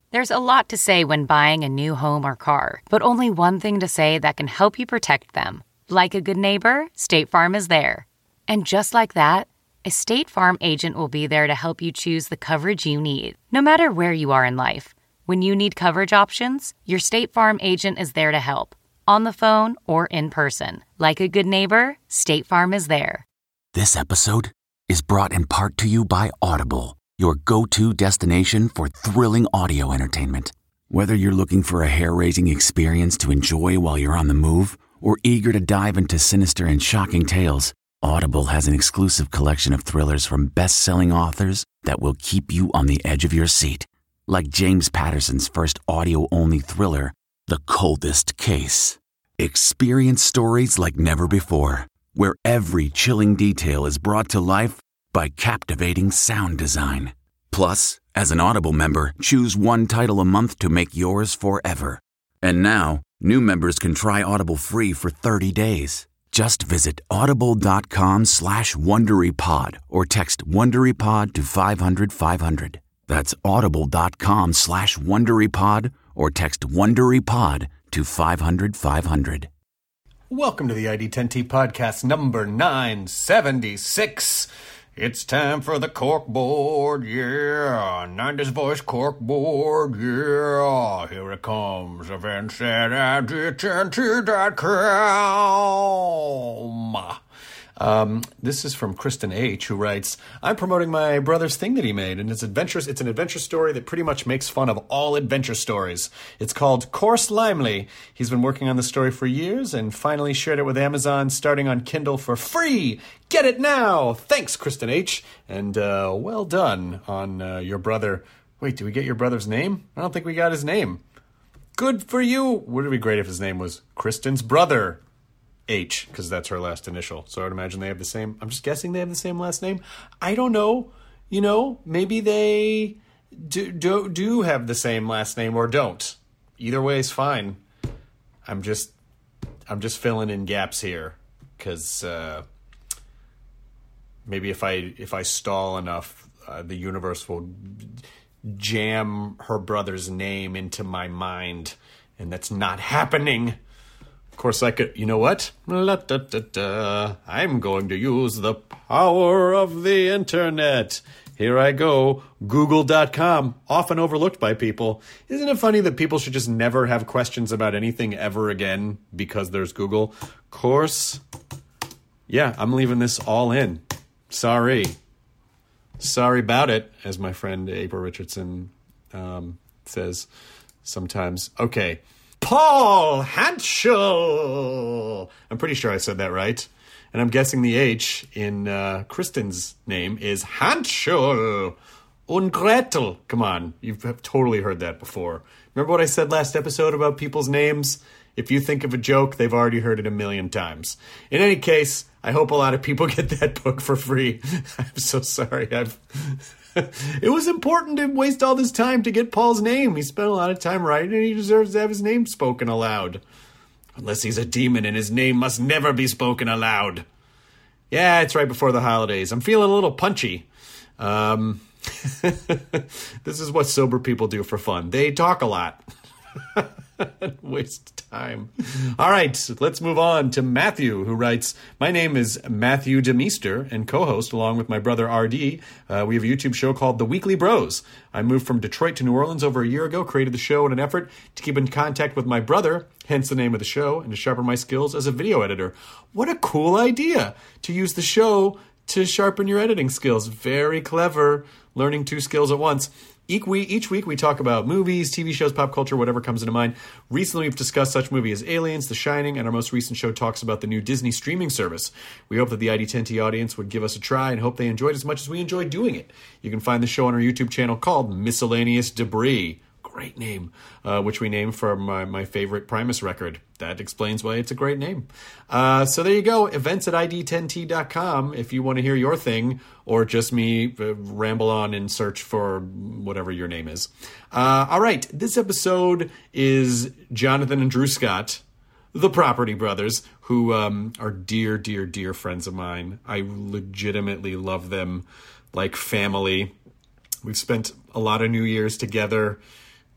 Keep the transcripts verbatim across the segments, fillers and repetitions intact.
There's a lot to say when buying a new home or car, but only one thing to say that can help you protect them. Like a good neighbor, State Farm is there. And just like that, a State Farm agent will be there to help you choose the coverage you need, no matter where you are in life. When you need coverage options, your State Farm agent is there to help, on the phone or in person. Like a good neighbor, State Farm is there. This episode is brought in part to you by Audible, your go-to destination for thrilling audio entertainment. Whether you're looking for a hair-raising experience to enjoy while you're on the move, or eager to dive into sinister and shocking tales, Audible has an exclusive collection of thrillers from best-selling authors that will keep you on the edge of your seat. Like James Patterson's first audio-only thriller, The Coldest Case. Experience stories like never before, where every chilling detail is brought to life by captivating sound design. Plus, as an Audible member, choose one title a month to make yours forever. And now, new members can try Audible free for thirty days. Just visit audible.com slash WonderyPod or text WonderyPod to five hundred five hundred. That's audible.com slash WonderyPod or text WonderyPod to five hundred five hundred. Welcome to the I D ten T podcast number nine seventy-six. It's time for the corkboard, yeah. nineties voice corkboard, yeah. Here it comes. Events at I D ten T dot com. Um, this is from Kristen H., who writes, I'm promoting my brother's thing that he made, and it's adventures. It's an adventure story that pretty much makes fun of all adventure stories. It's called Course Limely. He's been working on the story for years and finally shared it with Amazon, starting on Kindle for free. Get it now! Thanks, Kristen H., and uh, well done on uh, your brother. Wait, did we get your brother's name? I don't think we got his name. Good for you. Would it be great if his name was Kristen's brother? H, because that's her last initial. So I would imagine they have the same. I'm just guessing they have the same last name. I don't know. You know, maybe they do, do, do have the same last name or don't. Either way is fine. I'm just I'm just filling in gaps here because uh, maybe if I if I stall enough, uh, the universe will jam her brother's name into my mind, and that's not happening. Of course, I could, you know what? La-da-da-da. I'm going to use the power of the internet. Here I go. Google dot com, often overlooked by people. Isn't it funny that people should just never have questions about anything ever again because there's Google? Of course. Yeah, I'm leaving this all in. Sorry. Sorry about it, as my friend April Richardson um, says sometimes. Okay. Paul Hanschel. I'm pretty sure I said that right. And I'm guessing the H in uh, Kristen's name is Hanschel und Gretel. Come on, you've totally heard that before. Remember what I said last episode about people's names? If you think of a joke, they've already heard it a million times. In any case, I hope a lot of people get that book for free. I'm so sorry. I've... It was important to waste all this time to get Paul's name. He spent a lot of time writing, and he deserves to have his name spoken aloud. Unless he's a demon, and his name must never be spoken aloud. Yeah, it's right before the holidays. I'm feeling a little punchy. Um, this is what sober people do for fun. They talk a lot. Waste time. All right, let's move on to Matthew, who writes, my name is Matthew DeMeester and co-host along with my brother R D. Uh, we have a YouTube show called The Weekly Bros. I moved from Detroit to New Orleans over a year ago, created the show in an effort to keep in contact with my brother, hence the name of the show, and to sharpen my skills as a video editor. What a cool idea to use the show to sharpen your editing skills. Very clever, learning two skills at once. Each week, each week we talk about movies, T V shows, pop culture, whatever comes into mind. Recently we've discussed such movies as Aliens, The Shining, and our most recent show talks about the new Disney streaming service. We hope that the I D ten T audience would give us a try and hope they enjoyed as much as we enjoyed doing it. You can find the show on our YouTube channel called Miscellaneous Debris. Great name, uh, which we named for my, my favorite Primus record. That explains why it's a great name. Uh, so there you go, events at I D ten T dot com if you want to hear your thing, or just me uh, ramble on and search for whatever your name is. Uh, all right, this episode is Jonathan and Drew Scott, the Property Brothers, who um, are dear, dear, dear friends of mine. I legitimately love them like family. We've spent a lot of New Year's together.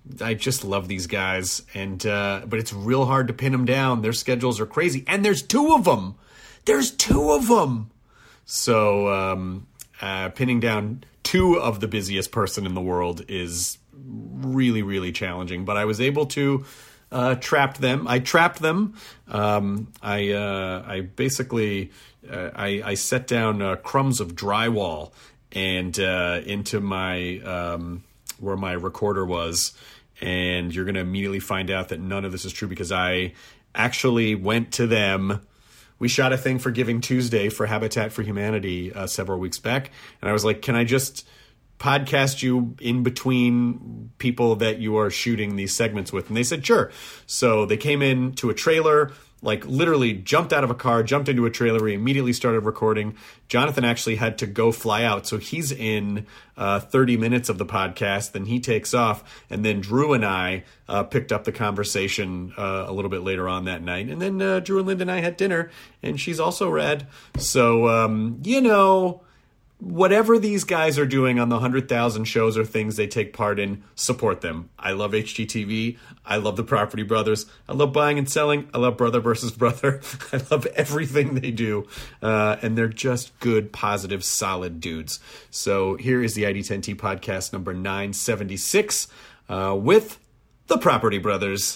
I just love these guys, and uh, but it's real hard to pin them down. Their schedules are crazy, and there's two of them. There's two of them. So um, uh, pinning down two of the busiest person in the world is really, really challenging. But I was able to uh, trap them. I trapped them. Um, I uh, I basically uh, I, I set down uh, crumbs of drywall and uh, into my um, where my recorder was, and you're going to immediately find out that none of this is true because I actually went to them. We shot a thing for Giving Tuesday for Habitat for Humanity uh, several weeks back, and I was like, can I just podcast you in between people that you are shooting these segments with? And they said, sure. So they came in to a trailer, like literally jumped out of a car, jumped into a trailer. We immediately started recording. Jonathan actually had to go fly out. So he's in uh, thirty minutes of the podcast. Then he takes off. And then Drew and I uh, picked up the conversation uh, a little bit later on that night. And then uh, Drew and Linda and I had dinner. And she's also rad. So, um, you know, whatever these guys are doing on the one hundred thousand shows or things they take part in, support them. I love H G T V. I love the Property Brothers. I love buying and selling. I love Brother versus Brother. I love everything they do. Uh, and they're just good, positive, solid dudes. So here is the I D ten T podcast number nine seventy-six uh, with the Property Brothers.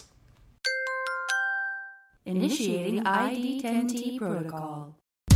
Initiating I D ten T protocol.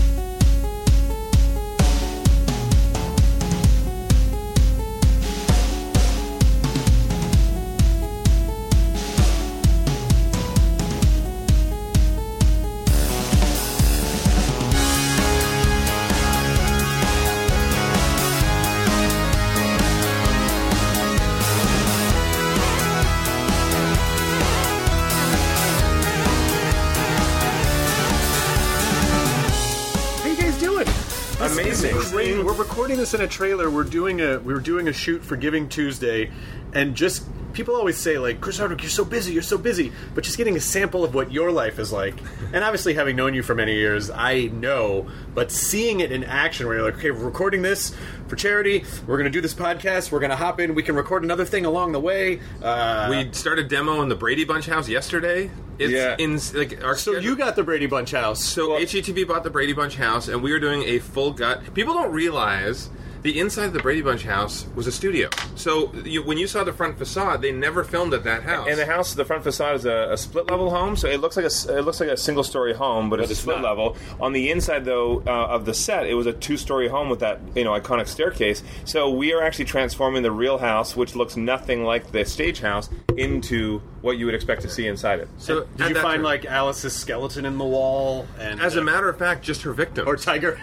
Amazing. We're, we're recording this in a trailer. We're doing a we were doing a shoot for Giving Tuesday, and just people always say like, Chris Hardwick, you're so busy, you're so busy, but just getting a sample of what your life is like, and obviously having known you for many years, I know, but seeing it in action, where you're like, okay, we're recording this for charity, we're going to do this podcast, we're going to hop in, we can record another thing along the way. Uh, we started demo in the Brady Bunch house yesterday. It's yeah. in like our so schedule. You got the Brady Bunch house. So well, H G T V bought the Brady Bunch house, and we are doing a full gut. People don't realize the inside of the Brady Bunch house was a studio. So you, when you saw the front facade, they never filmed at that house. And the house, the front facade is a, a split level home, so it looks like a it looks like a single story home, but, but it's, it's a split not. level. On the inside, though, uh, of the set, it was a two story home with that you know iconic staircase. So we are actually transforming the real house, which looks nothing like the stage house, into what you would expect to see inside it. So did you find time, like Alice's skeleton in the wall? And as uh, a matter of fact, just her victim or Tiger.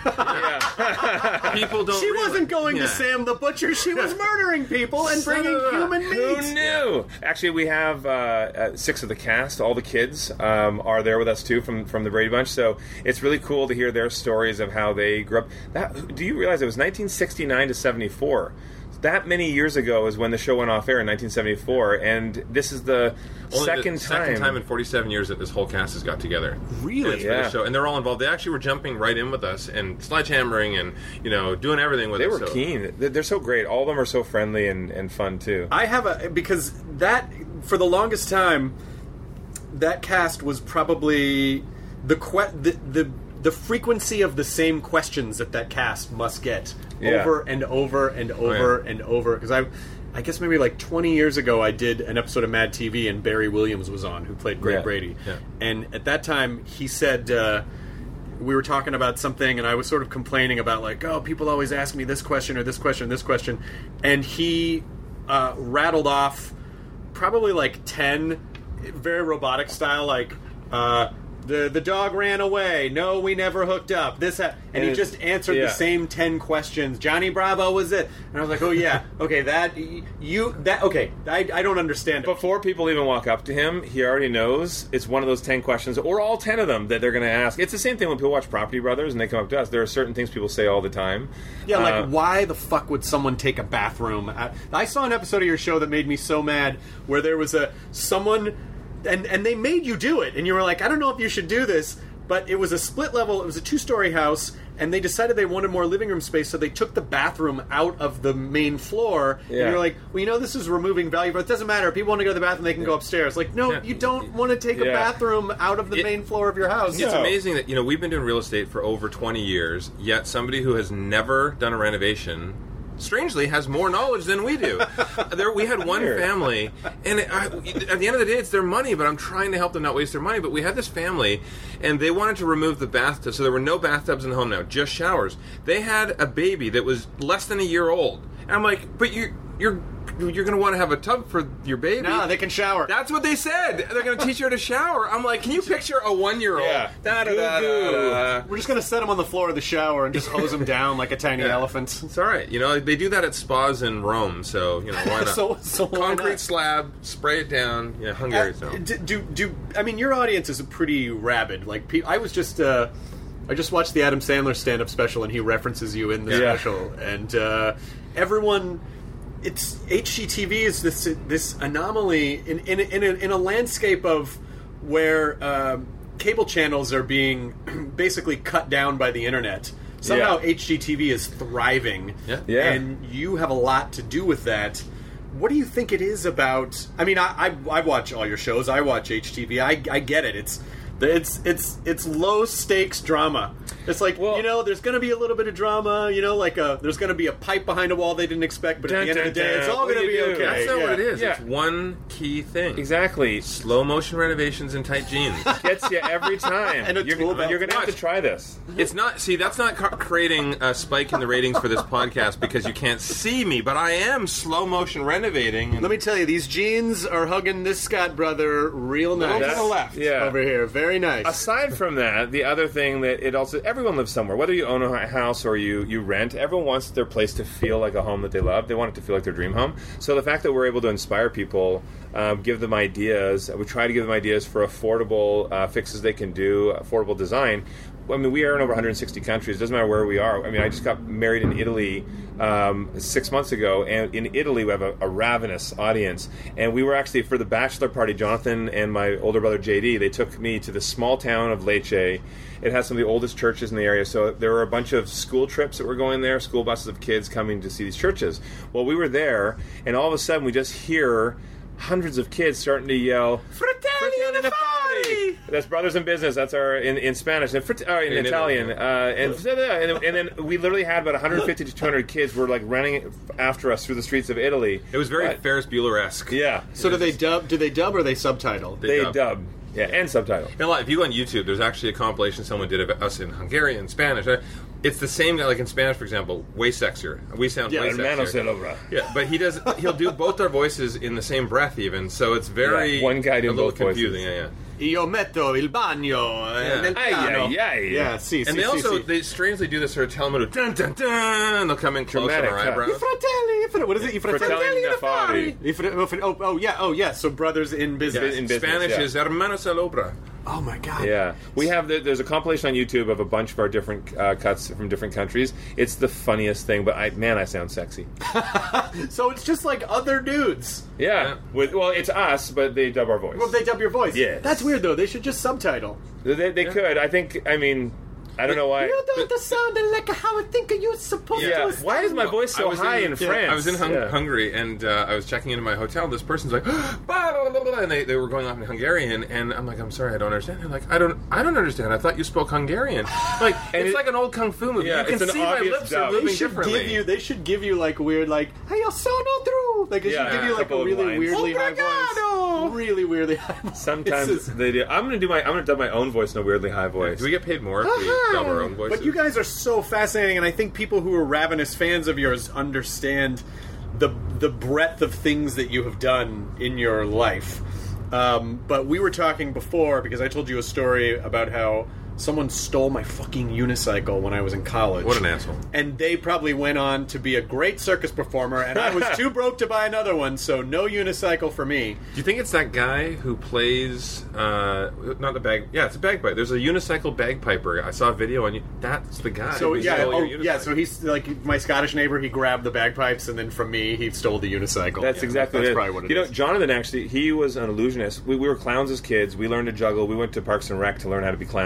Yeah. People don't. She realize. wasn't going yeah. to Sam the Butcher. She was murdering people and Son bringing human meat. Who knew? Actually, we have uh, uh, six of the cast. All the kids um, are there with us too from from the Brady Bunch. So it's really cool to hear their stories of how they grew up. That, do you realize it was nineteen sixty-nine to seventy-four? That many years ago is when the show went off air in nineteen seventy-four, and this is the Only second the time. Second time in forty-seven years that this whole cast has got together. Really? Yeah. The show. And they're all involved. They actually were jumping right in with us and sledgehammering and you know doing everything with they us. They were so. keen. They're so great. All of them are so friendly and, and fun too. I have a because that for the longest time, that cast was probably the que- the the. the frequency of the same questions that that cast must get yeah. over and over and over oh, yeah. and over. Because I, I guess maybe like twenty years ago, I did an episode of Mad T V, and Barry Williams was on, who played Greg yeah. Brady. Yeah. And at that time, he said uh, we were talking about something, and I was sort of complaining about like, oh, people always ask me this question or this question or this question, and he uh, rattled off probably like ten, very robotic style, like. Uh, The the dog ran away. No, we never hooked up. This ha-. and, and he just answered yeah. the same ten questions. Johnny Bravo was it? And I was like, oh yeah, okay, that you that okay. I, I don't understand it. Before people even walk up to him, he already knows it's one of those ten questions, or all ten of them that they're going to ask. It's the same thing when people watch Property Brothers and they come up to us. There are certain things people say all the time. Yeah, like uh, why the fuck would someone take a bathroom? I, I saw an episode of your show that made me so mad, where there was a someone. And and they made you do it, and you were like, I don't know if you should do this, but it was a split level, it was a two-story house, and they decided they wanted more living room space, so they took the bathroom out of the main floor. Yeah. And you're like, well, you know, this is removing value, but it doesn't matter. If people want to go to the bathroom, they can go upstairs. Like, no, Yeah. you don't want to take a Yeah. bathroom out of the It- main floor of your house. It's No. amazing that, you know, we've been doing real estate for over twenty years, yet somebody who has never done a renovation strangely has more knowledge than we do. There, we had one Weird. family, and it, I, at the end of the day, it's their money, but I'm trying to help them not waste their money. But we had this family, and they wanted to remove the bathtub, so there were no bathtubs in the home now, just showers. They had a baby that was less than a year old. And I'm like, but you, you're you're going to want to have a tub for your baby. No, they can shower. That's what they said. They're going to teach her to shower. I'm like, can you picture a one-year-old? Yeah. Da, da, da, Goo-goo. da, da. We're just going to set them on the floor of the shower and just hose them down like a tiny Yeah. elephant. It's all right. You know, they do that at spas in Rome, so, you know, why not? So- so why Concrete not? slab, spray it down. Yeah, Hungary's Uh, no. do, do do I mean your audience is pretty rabid? Like pe- I was just uh, I just watched the Adam Sandler stand-up special and he references you in the Yeah. special, and uh, everyone. It's H G T V is this this anomaly in in a, in a, in a landscape of where um, cable channels are being basically cut down by the internet. Somehow Yeah. H G T V is thriving, Yeah. Yeah. and you have a lot to do with that. What do you think it is about? I mean, I I, I watch all your shows. I watch H G T V. I, I get it. It's it's it's it's low stakes drama. It's like, Well- you know, there's going to be a little bit of drama. You know, like a there's going to be a pipe behind a wall they didn't expect, but at Dun, the end of the dun, day, dun. it's all What going to do you be do? okay. That's not Yeah. what it is. Yeah. It's one key thing. Exactly. Slow motion renovations in tight jeans. Gets you every time. And a you're tool belt. you're going to have to Watch. try this. It's not. See, that's not ca- creating a spike in the ratings for this podcast because you can't see me, but I am slow motion renovating. And Let me tell you, these jeans are hugging this Scott brother real nice. That's- to the left, yeah. over here, very nice. Aside from that, the other thing that it also everyone lives somewhere. Whether you own a house or you you rent, everyone wants their place to feel like a home that they love. They want it to feel like their dream home. So the fact that we're able to inspire people, um, give them ideas, we try to give them ideas for affordable uh, fixes they can do, affordable design. I mean, we are in over one hundred sixty countries. It doesn't matter where we are. I mean, I just got married in Italy um, six months ago, and in Italy we have a, a ravenous audience. And we were actually, for the bachelor party, Jonathan and my older brother J D, they took me to the small town of Lecce. It has some of the oldest churches in the area, so there were a bunch of school trips that were going there, school buses of kids coming to see these churches. Well, we were there, and all of a sudden we just hear hundreds of kids starting to yell, Fratelli d'Italia! That's brothers in business. That's our in, in Spanish and frat- uh, in, In Italian. Italy. Uh, and, and and then we literally had about one hundred fifty to two hundred kids were like running after us through the streets of Italy. it was very But- Ferris Bueller-esque. Yeah, so do they dub? Do they dub or they subtitle? They they dub. dub. Yeah, and subtitle. You know, if you go on YouTube, there's actually a compilation someone did of us in Hungarian, Spanish. It's the same guy, like in Spanish, for example, way sexier. We sound Yeah, way hermano sexier. Celobra. Yeah, but he does. He'll do both our voices in the same breath, even. So it's very Yeah, one guy doing a little both voices. confusing. Yeah, yeah. Io metto il bagno Yeah. nel Ay, piano. ay, ay. Yeah, si, si, And they si, also si. they strangely do this sort of telemoto dun dun dun. They'll come in close Dramatic, on our huh? I eyebrows. fratelli, I fr- what is it? I fratelli, Fratelli d'Affari. I fr- oh, fr- oh, oh, yeah, oh, yeah. So brothers in business. in business, Spanish yeah. is hermano Celobra. Oh my god. Yeah, we have the, there's a compilation on YouTube of a bunch of our different uh, cuts from different countries. It's the funniest thing, but I man, I sound sexy. So it's just like other dudes. Yeah, Yeah. with well, it's us, but they dub our voice. Well, they dub your voice. Yes. That's weird though. They should just subtitle. they they could. I think. I mean, I don't know why. You don't sound like how I think you're supposed Yeah, to. why is my voice I so was high in, yeah, France? I was in Hung- Yeah. Hungary, and uh, I was checking into my hotel. This person's like, blah, blah, blah, blah, and they, they were going off in Hungarian, and I'm like, I'm sorry, I don't understand. They're like, I don't, I don't understand. I thought you spoke Hungarian. Like, it's it- like an old kung fu movie. Yeah, you can it's an see my obvious lips dub. are They moving should differently. give you. They should give you like weird, like hey, yo sono through. Like they Yeah, should give you a like a couple of really lines. weirdly high voice. Really weirdly high voice. Sometimes This is- they do. I'm gonna do my. I'm gonna dub my own voice in a weirdly high voice. Do we get paid more if we dub our own voices? But you guys are so fascinating, and I think people who are ravenous fans of yours understand the the breadth of things that you have done in your life. Um, but we were talking before because I told you a story about how someone stole my fucking unicycle when I was in college. What an asshole. And they probably went on to be a great circus performer, and I was too broke to buy another one, so no unicycle for me. Do you think it's that guy who plays, uh, not the bag, yeah, it's a bagpipe. There's a unicycle bagpiper. I saw a video on you. That's the guy. So who yeah, stole oh, your yeah. unicycle. So he's like my Scottish neighbor. He grabbed the bagpipes, and then from me, he stole the unicycle. That's Yeah, exactly that's it. probably what it you know, is. Jonathan actually, he was an illusionist. We, we were clowns as kids. We learned to juggle. We went to Parks and Rec to learn how to be clowns because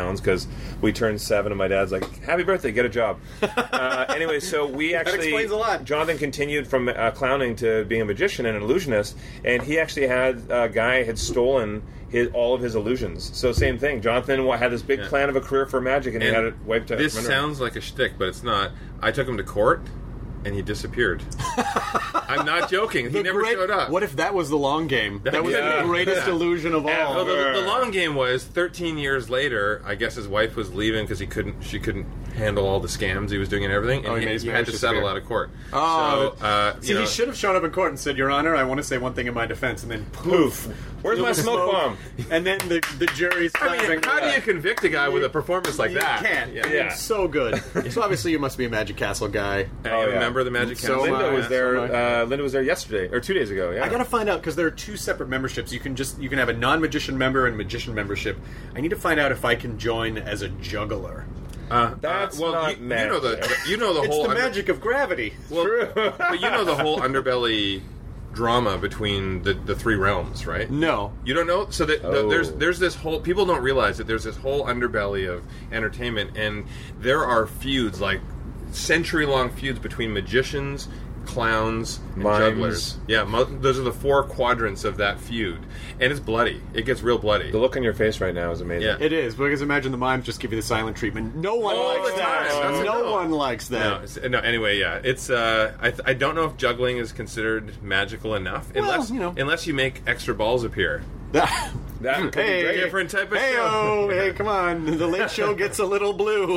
because we turned seven, and my dad's like, "Happy birthday, get a job." uh, anyway, so we actually that explains a lot. Jonathan continued from uh, clowning to being a magician and an illusionist, and he actually had a guy had stolen his, all of his illusions. So same thing. Jonathan had this big Yeah. plan of a career for magic, and, And he had it wiped out. This from under him. sounds like a shtick, but it's not. I took him to court, and he disappeared. I'm not joking. He The never great- showed up. What if that was the long game? That was Yeah. the greatest illusion of all. Well, the, the long game was thirteen years later. I guess his wife was leaving because he couldn't. She couldn't handle all the scams he was doing and everything, and Oh, he he, made his he had marriage to settle disappear. out of court. Oh, so, uh, see, you know, he should have shown up in court and said, "Your Honor, I want to say one thing in my defense," and then Poof. Where's my smoke bomb? And then the the jury's I mean, clapping. how do you convict a guy with a performance like You that? can't. Yeah. Yeah. It's so good. So obviously you must be a Magic Castle guy. I Oh, yeah. remember the Magic So Castle. Linda am I. was there. So am I. Uh, Linda was there yesterday or two days ago. Yeah, I gotta find out because there are two separate memberships. You can just you can have a non-magician member and magician membership. I need to find out if I can join as a juggler. Uh, That's uh, well, not you, you know the, magic. the you know the It's whole the under- magic of gravity. well, but you know the whole underbelly drama between the, the three realms, right? No. You don't know? So that the, Oh. there's there's this whole people don't realize that there's this whole underbelly of entertainment, and there are feuds like century long feuds between magicians, clowns, and Mimes. jugglers. Yeah, mo- those are the four quadrants of that feud, and it's bloody. It gets real bloody. the look on your face right now is amazing. Yeah. It is, because imagine the mimes just give you the silent treatment. No one All likes the that. time. That's No no. one likes No, that. it's- no. Anyway, yeah, it's. Uh, I, th- I don't know if juggling is considered magical enough, Well, unless you know. unless you make extra balls appear. That, That could be hey, great. Different type of hey, show. oh, hey, come on! The late show gets a little blue.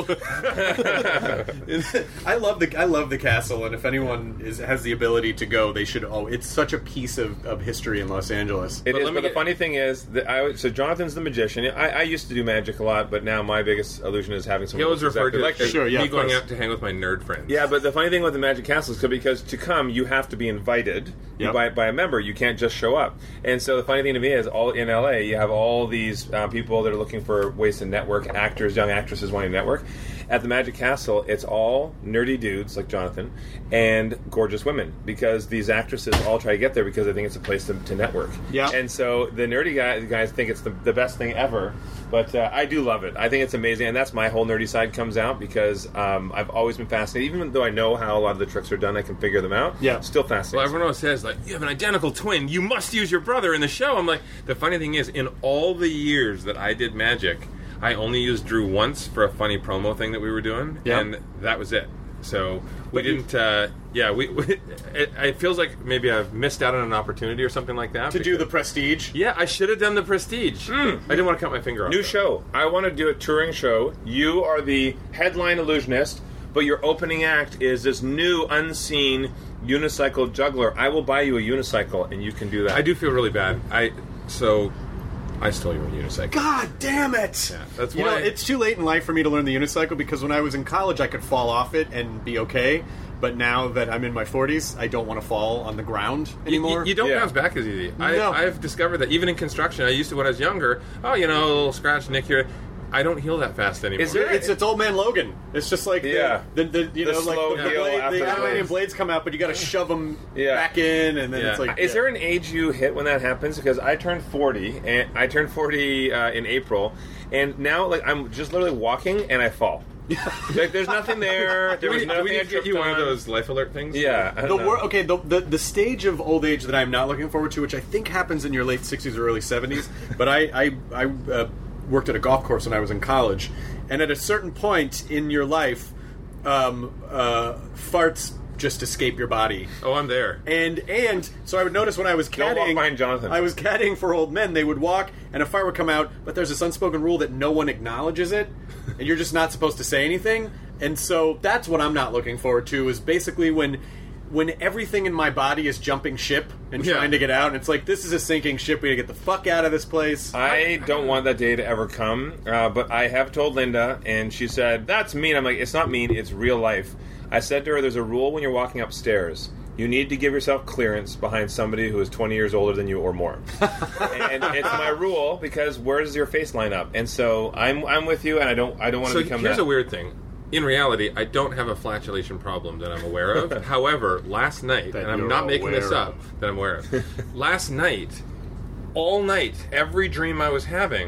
I love the I love the castle, and if anyone is has the ability to go, they should. Oh, it's such a piece of, of history in Los Angeles. It But is, let me but the get- funny thing is, that I, so Jonathan's the magician. I, I used to do magic a lot, but now my biggest illusion is having He someone always who's referred to exactly it like as Sure, yeah, me of going course. out to hang with my nerd friends. Yeah, but the funny thing with the Magic Castle is because to come, you have to be invited Yep. by, by a member. You can't just show up. And so the funny thing to me is, all in L A, you have all these uh, people that are looking for ways to network, actors, young actresses wanting to network. At the Magic Castle, it's all nerdy dudes like Jonathan and gorgeous women, because these actresses all try to get there because they think it's a place to, to network. Yeah. And so the nerdy guys, guys think it's the, the best thing ever. But uh, I do love it. I think it's amazing, and that's my whole nerdy side comes out because um, I've always been fascinated. Even though I know how a lot of the tricks are done, I can figure them out. Yeah. Still Well, fascinating. everyone always says, like, you have an identical twin. You must use your brother in the show. I'm like, the funny thing is, in all the years that I did magic, I only used Drew once for a funny promo thing that we were doing, Yeah. and that was it. So we But you- didn't. Uh, yeah, we. we it, it feels like maybe I've missed out on an opportunity or something like that. To do the because- Prestige. Yeah, I should have done the Prestige. I didn't want to cut my finger off. New though. show. I want to do a touring show. You are the headline illusionist, but your opening act is this new, unseen unicycle juggler. I will buy you a unicycle, and you can do that. I do feel really bad. I so I stole your unicycle. God damn it! Yeah, that's you why- know, it's too late in life for me to learn the unicycle because when I was in college, I could fall off it and be okay. But now that I'm in my forties, I don't want to fall on the ground You- anymore. You, you don't Yeah. bounce back as easy. I, No. I've discovered that even in construction, I used to when I was younger. Oh, you know, a little scratch, nick here. I don't heal that fast anymore. Is there- It's it's old man Logan. It's just like the- Yeah. the, the, you The know like slow the, the, heal blade, after the the adamantium blades. blades come out, but you got to shove them Yeah. back in, and then Yeah. it's like Is yeah. there an age you hit when that happens? Because I turned forty, and I turned forty uh, in April, and now like I'm just literally walking and I fall. Like there's nothing there. Do There we, was do nothing we I need to get tripped you one of on. those life alert things? Yeah. I The don't know. wor- okay, the, the the stage of old age that I'm not looking forward to, which I think happens in your late sixties or early seventies, but I I, I uh, worked at a golf course when I was in college, and at a certain point in your life, um, uh, farts just escape your body. Oh, I'm there. And and so I would notice when I was Don't walk caddying, behind Jonathan. I was caddying for old men. They would walk, and a fart would come out, but there's this unspoken rule that no one acknowledges it, and you're just not supposed to say anything. And so that's what I'm not looking forward to. Is basically when when everything in my body is jumping ship and Yeah. trying to get out. And it's like, this is a sinking ship. We gotta get the fuck out of this place. I don't want that day to ever come, uh, but I have told Linda, and she said, that's mean. I'm like, it's not mean, it's real life. I said to her, there's a rule when you're walking upstairs. You need to give yourself clearance behind somebody who is twenty years older than you or more. And it's my rule, because where does your face line up? And so I'm I'm with you, and I don't I don't want to So become here's that. a weird thing. In reality, I don't have a flatulation problem that I'm aware of. However, last night, That and I'm you're not making this aware up, that I'm aware of. Last night, all night, every dream I was having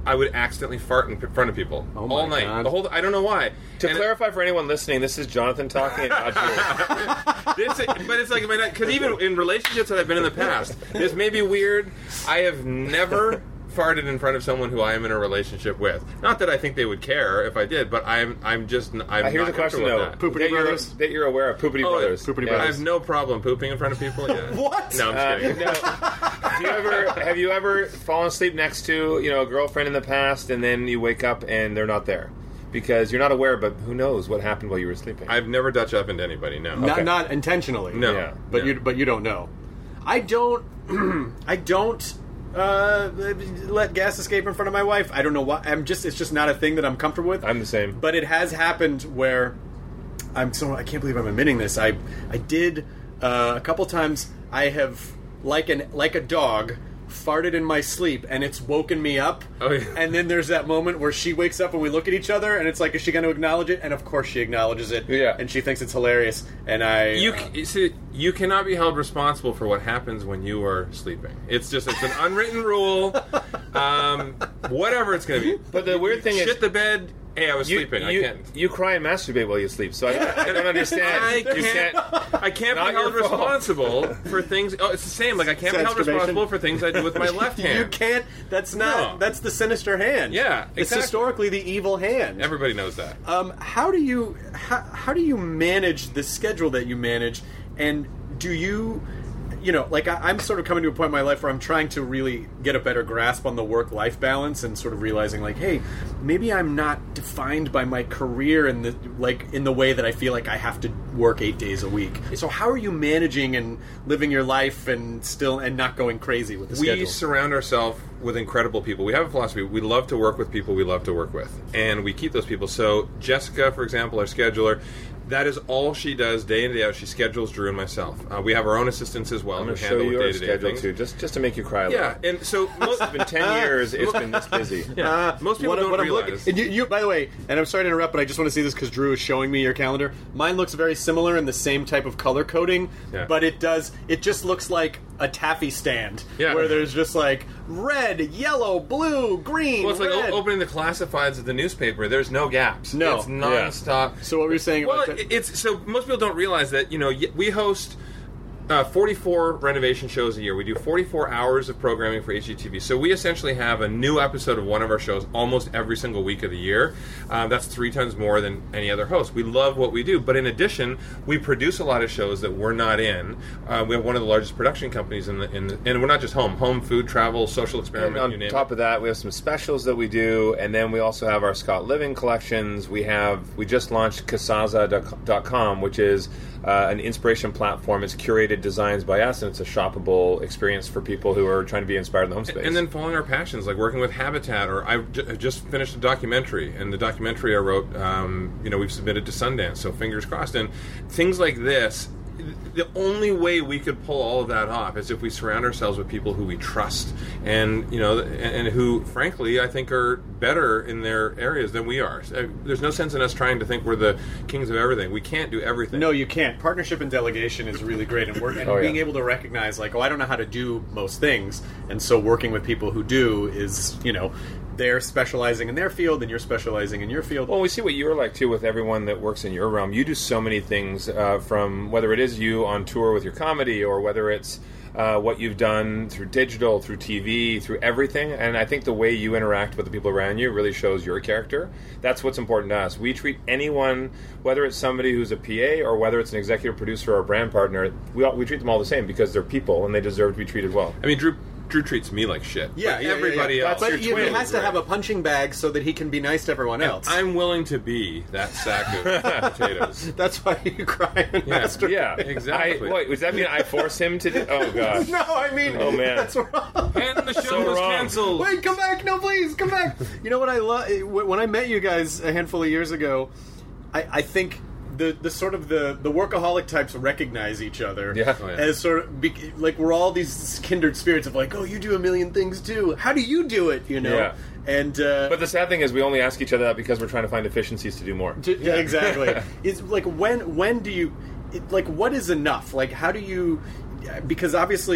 I would accidentally fart in front of people Oh my all night. God. The whole I don't know why. To And clarify for anyone listening, this is Jonathan talking and not you. This, but it's like, because even in relationships that I've been in the past, this may be weird. I have never farted in front of someone who I am in a relationship with. Not that I think they would care if I did, but I'm I'm just I'm Uh, here's not a question comfortable though. with that. Poopity that you're, brothers? that you're aware of. Poopity Oh, brothers. Poopity Yeah, I brothers. have no problem pooping in front of people. Yeah. What? No, I'm Uh, just kidding. no. Do you ever have you ever fallen asleep next to, you know, a girlfriend in the past, and then you wake up and they're not there because you're not aware, but who knows what happened while you were sleeping? I've never Dutch ovened anybody. No. Not, Okay. not intentionally. No. Yeah. But No. you but you don't know. I don't I don't uh, let gas escape in front of my wife. I don't know why. I'm just it's just not a thing that I'm comfortable with. I'm the same. But it has happened where I'm so I can't believe I'm admitting this. I I did uh, a couple times. I have like an like a dog farted in my sleep and it's woken me up. Oh, yeah. And then there's that moment where she wakes up and we look at each other and it's like, is she going to acknowledge it? And of course she acknowledges it. Yeah. And she thinks it's hilarious. And I You, uh, c- you see, you cannot be held responsible for what happens when you are sleeping. It's just it's an unwritten rule. Um, whatever it's going to be. But the weird thing Shit is, the bed. Hey, I was you, sleeping. you, I can't. you cry and masturbate while you sleep, so I, I don't understand. I You can't. can't. I can't Not be held your fault. responsible for things. Oh, it's the same. Like I can't be held Masturbation. responsible for things I do with my left hand. You can't. That's not. No. That's the sinister hand. Yeah, it's exactly. historically the evil hand. Everybody knows that. Um, how do you how, how do you manage the schedule that you manage, and do you, you know, like I, I'm sort of coming to a point in my life where I'm trying to really get a better grasp on the work-life balance and sort of realizing like, hey, maybe I'm not defined by my career in the like in the way that I feel like I have to work eight days a week. So how are you managing and living your life and still and not going crazy with the We schedule? surround ourselves with incredible people. We have a philosophy. We love to work with people we love to work with. And we keep those people. So Jessica, for example, our scheduler, that is all she does day in and day out. She schedules Drew and myself. Uh, we have our own assistants as well. I'm who going to show handle you our day-to-day schedule things. too, just just to make you cry a little. Yeah, and so most, It's been ten years. It's been this busy. yeah, most people what, don't what I'm realize. looking, and you, you, by the way, and I'm sorry to interrupt, but I just want to see this because Drew is showing me your calendar. Mine looks very similar in the same type of color coding, Yeah. but it does. It just looks like a taffy stand, Yeah. where there's just like red, yellow, blue, green. Well, it's like red. o- opening the classifieds of the newspaper. There's no gaps. No. It's nonstop. So what were you saying Well, about that? it's so most people don't realize that you know y- we host uh, forty-four renovation shows a year. We do forty-four hours of programming for H G T V. So we essentially have a new episode of one of our shows almost every single week of the year. Uh, that's three times more than any other host. We love what we do, but in addition, we produce a lot of shows that we're not in. Uh, we have one of the largest production companies in the in, the, and we're not just home, home, food, travel, social And experiment. on you name top it. of that, we have some specials that we do, and then we also have our Scott Living collections. We have we just launched Kasaza dot com, which is uh, an inspiration platform. It's curated designs by us, and it's a shoppable experience for people who are trying to be inspired in the home space. And then following our passions, like working with Habitat, or I've j- just finished a documentary, and the documentary I wrote, um, you know, we've submitted to Sundance, so fingers crossed. And things like this, the only way we could pull all of that off is if we surround ourselves with people who we trust, and you know, and, and who, frankly, I think are better in their areas than we are. So, there's no sense in us trying to think we're the kings of everything. We can't do everything. No, you can't. Partnership and delegation is really great, and, work, and Oh, yeah. being able to recognize, like, oh, I don't know how to do most things, and so working with people who do is, you know, they're specializing in their field, and you're specializing in your field. Well, we see what you're like, too, with everyone that works in your realm. You do so many things, uh, from whether it is you on tour with your comedy, or whether it's uh, what you've done through digital, through T V, through everything. And I think the way you interact with the people around you really shows your character. That's what's important to us. We treat anyone, whether it's somebody who's a P A or whether it's an executive producer or a brand partner, we, all, we treat them all the same because they're people and they deserve to be treated well. I mean, Drew. Drew treats me like shit. yeah, But yeah, everybody yeah, yeah. else. But Your he, he twin has is to right. have a punching bag so that he can be nice to everyone else. I'm willing to be that sack of potatoes. That's why you cry and Yeah. masturbate. Yeah, Exactly. I, wait, does that mean I force him to do? Oh, gosh. No, I mean, Oh, man. that's wrong. And the show So was wrong. canceled. Wait, come back! No, please, come back! You know what I love? When I met you guys a handful of years ago, I, I think the the sort of the, the workaholic types recognize each other Yeah. Oh, yeah. as sort of be, like we're all these kindred spirits of like, oh, you do a million things too. How do you do it? You know? Yeah. And uh, But the sad thing is we only ask each other that because we're trying to find efficiencies to do more. to- yeah, exactly. It's like when when do you it, like what is enough? Like how do you? Because obviously,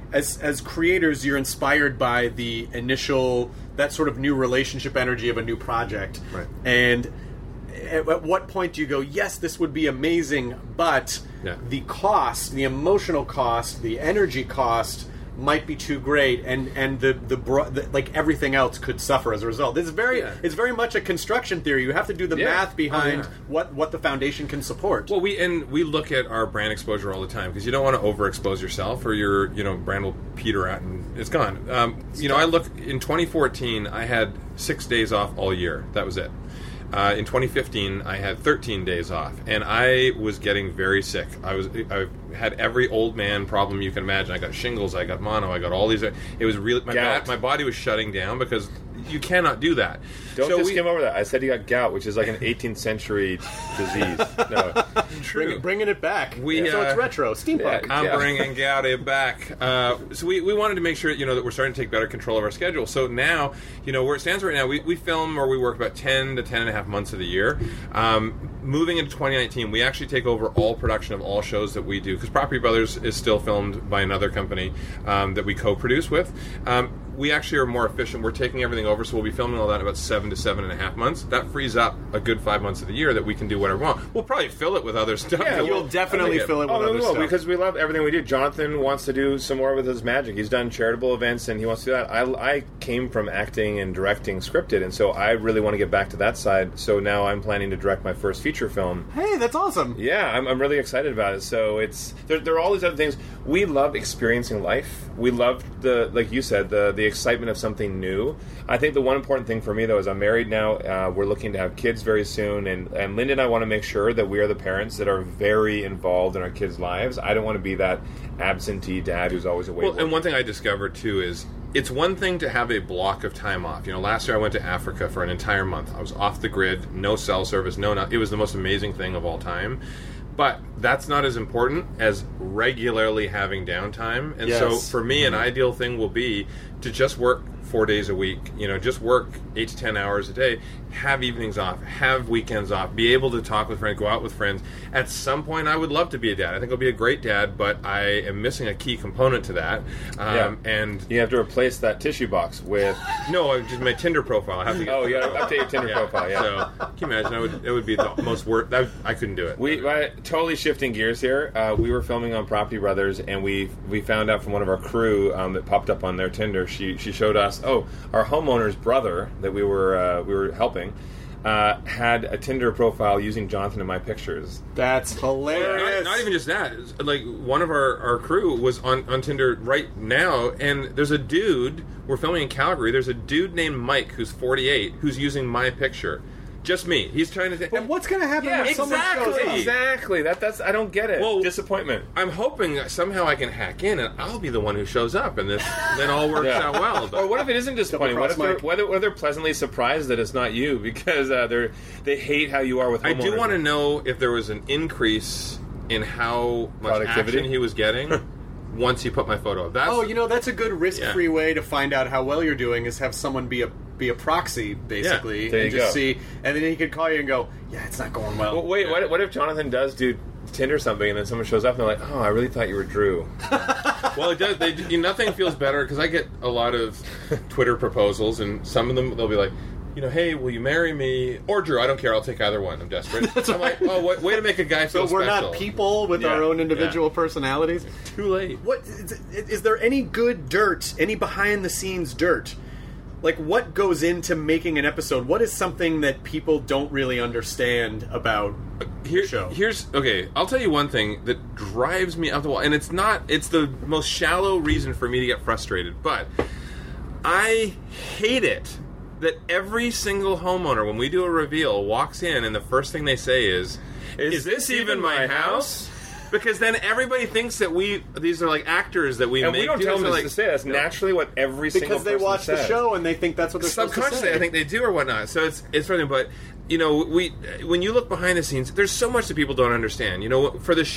as as creators, you're inspired by the initial, that sort of new relationship energy of a new project. Right. And at, at what point do you go, yes, this would be amazing, but Yeah. the cost, the emotional cost, the energy cost might be too great, and and the the, bro- the like everything else could suffer as a result. It's very Yeah. it's very much a construction theory. You have to do the Yeah. math behind Oh, yeah. what what the foundation can support. Well, we and we look at our brand exposure all the time because you don't want to overexpose yourself, or your you know brand will peter out and it's gone. Um, you know, I look in twenty fourteen. I had six days off all year. That was it. Uh, in twenty fifteen, I had thirteen days off, and I was getting very sick. I was I had every old man problem you can imagine. I got shingles, I got mono, I got all these. It was really my Gout. ba- my body was shutting down because you cannot do that. Don't So just we- skim over that. I said you got gout, which is like an eighteenth century disease. No. Bring, bringing it back. We, so uh, it's retro, steampunk. Yeah. I'm bringing Gowdy back. Uh, so we, we wanted to make sure, you know, that we're starting to take better control of our schedule. So now, you know, where it stands right now, we, we film or we work about ten to ten and a half months of the year. Um, moving into twenty nineteen, we actually take over all production of all shows that we do, because Property Brothers is still filmed by another company um, that we co-produce with. Um, we actually are more efficient. We're taking everything over, so we'll be filming all that in about seven to seven and a half months. That frees up a good five months of the year that we can do whatever we want. We'll probably fill it with other stuff. Yeah, You'll well, definitely fill it with Oh, no, other no, stuff. because we love everything we do. Jonathan wants to do some more with his magic. He's done charitable events, and he wants to do that. I, I came from acting and directing scripted, and so I really want to get back to that side. So now I'm planning to direct my first feature film. Hey, that's awesome. Yeah, I'm, I'm really excited about it. So it's there, there are all these other things. We love experiencing life. We love the, like you said, the the excitement of something new. I think the one important thing for me, though, is I'm married now. Uh, we're looking to have kids very soon, and, and Linda and I want to make sure that we are the parents that are very involved in our kids' lives. I don't want to be that absentee dad who's always away. Well, and one thing I discovered, too, is it's one thing to have a block of time off. You know, last year I went to Africa for an entire month. I was off the grid, no cell service, no... no it was the most amazing thing of all time. But that's not as important as regularly having downtime. And Yes. so for me, an ideal thing will be to just work four days a week. You know, just work eight to ten hours a day, have evenings off, have weekends off, be able to talk with friends, go out with friends. At some point, I would love to be a dad. I think I'll be a great dad, but I am missing a key component to that. Um, Yeah. And you have to replace that tissue box with. no, I just my Tinder profile. I have to get. Oh, you got to update your Tinder profile. Yeah. So can you imagine? I would. It would be the most worth. That, I couldn't do it. We uh, totally shifting gears here. Uh, we were filming on Property Brothers, and we we found out from one of our crew um, that popped up on their Tinder. She she showed us, oh, our homeowner's brother that we were uh, we were helping uh, had a Tinder profile using Jonathan and my pictures. That's Not, hilarious. not even just that. It's like one of our, our crew was on, on Tinder right now, and there's a dude. We're filming in Calgary. There's a dude named Mike who's forty-eight who's using my picture. Just me. He's trying to. And what's going to happen when someone shows up? exactly. That that's I don't get it. Well, Disappointment. I'm hoping that somehow I can hack in and I'll be the one who shows up, and this then all works Yeah. out well. But Or what if it isn't disappointing? What if they're, Mike. whether, whether they're pleasantly surprised that it's not you because uh, they're they hate how you are with I homeowners? do want to know if there was an increase in how much Productivity? action he was getting once he put my photo up. That's, Oh, you know, that's a good risk-free Yeah. way to find out how well you're doing, is have someone be a be a proxy, basically, Yeah, there and you just go. see, and then he could call you and go, yeah, it's not going well. Well, wait, what, what if Jonathan does do Tinder something and then someone shows up and they're like, oh, I really thought you were Drew. Well, it does. They, you, nothing feels better because I get a lot of Twitter proposals, and some of them they'll be like, you know, hey, will you marry me? Or Drew, I don't care. I'll take either one. I'm desperate. I'm like, oh, what, way to make a guy so feel we're special. not people with Yeah, our own yeah. individual personalities. Too late. What is, is there any good dirt, any behind-the-scenes dirt? Like, what goes into making an episode? What is something that people don't really understand about Here, the show? Here's okay. I'll tell you one thing that drives me up the wall, and it's not. It's the most shallow reason for me to get frustrated, but I hate it that every single homeowner, when we do a reveal, walks in and the first thing they say is, "Is, is this even my house?" Because then everybody thinks that we these are like actors that we And make. we don't do tell this, them like, to say. That's no. naturally what every single Because they person watch the says. show and they think that's what they're supposed to Subconsciously, say. I think they do or whatnot. So it's it's funny, but you know, we when you look behind the scenes, there's so much that people don't understand. You know, for the shows,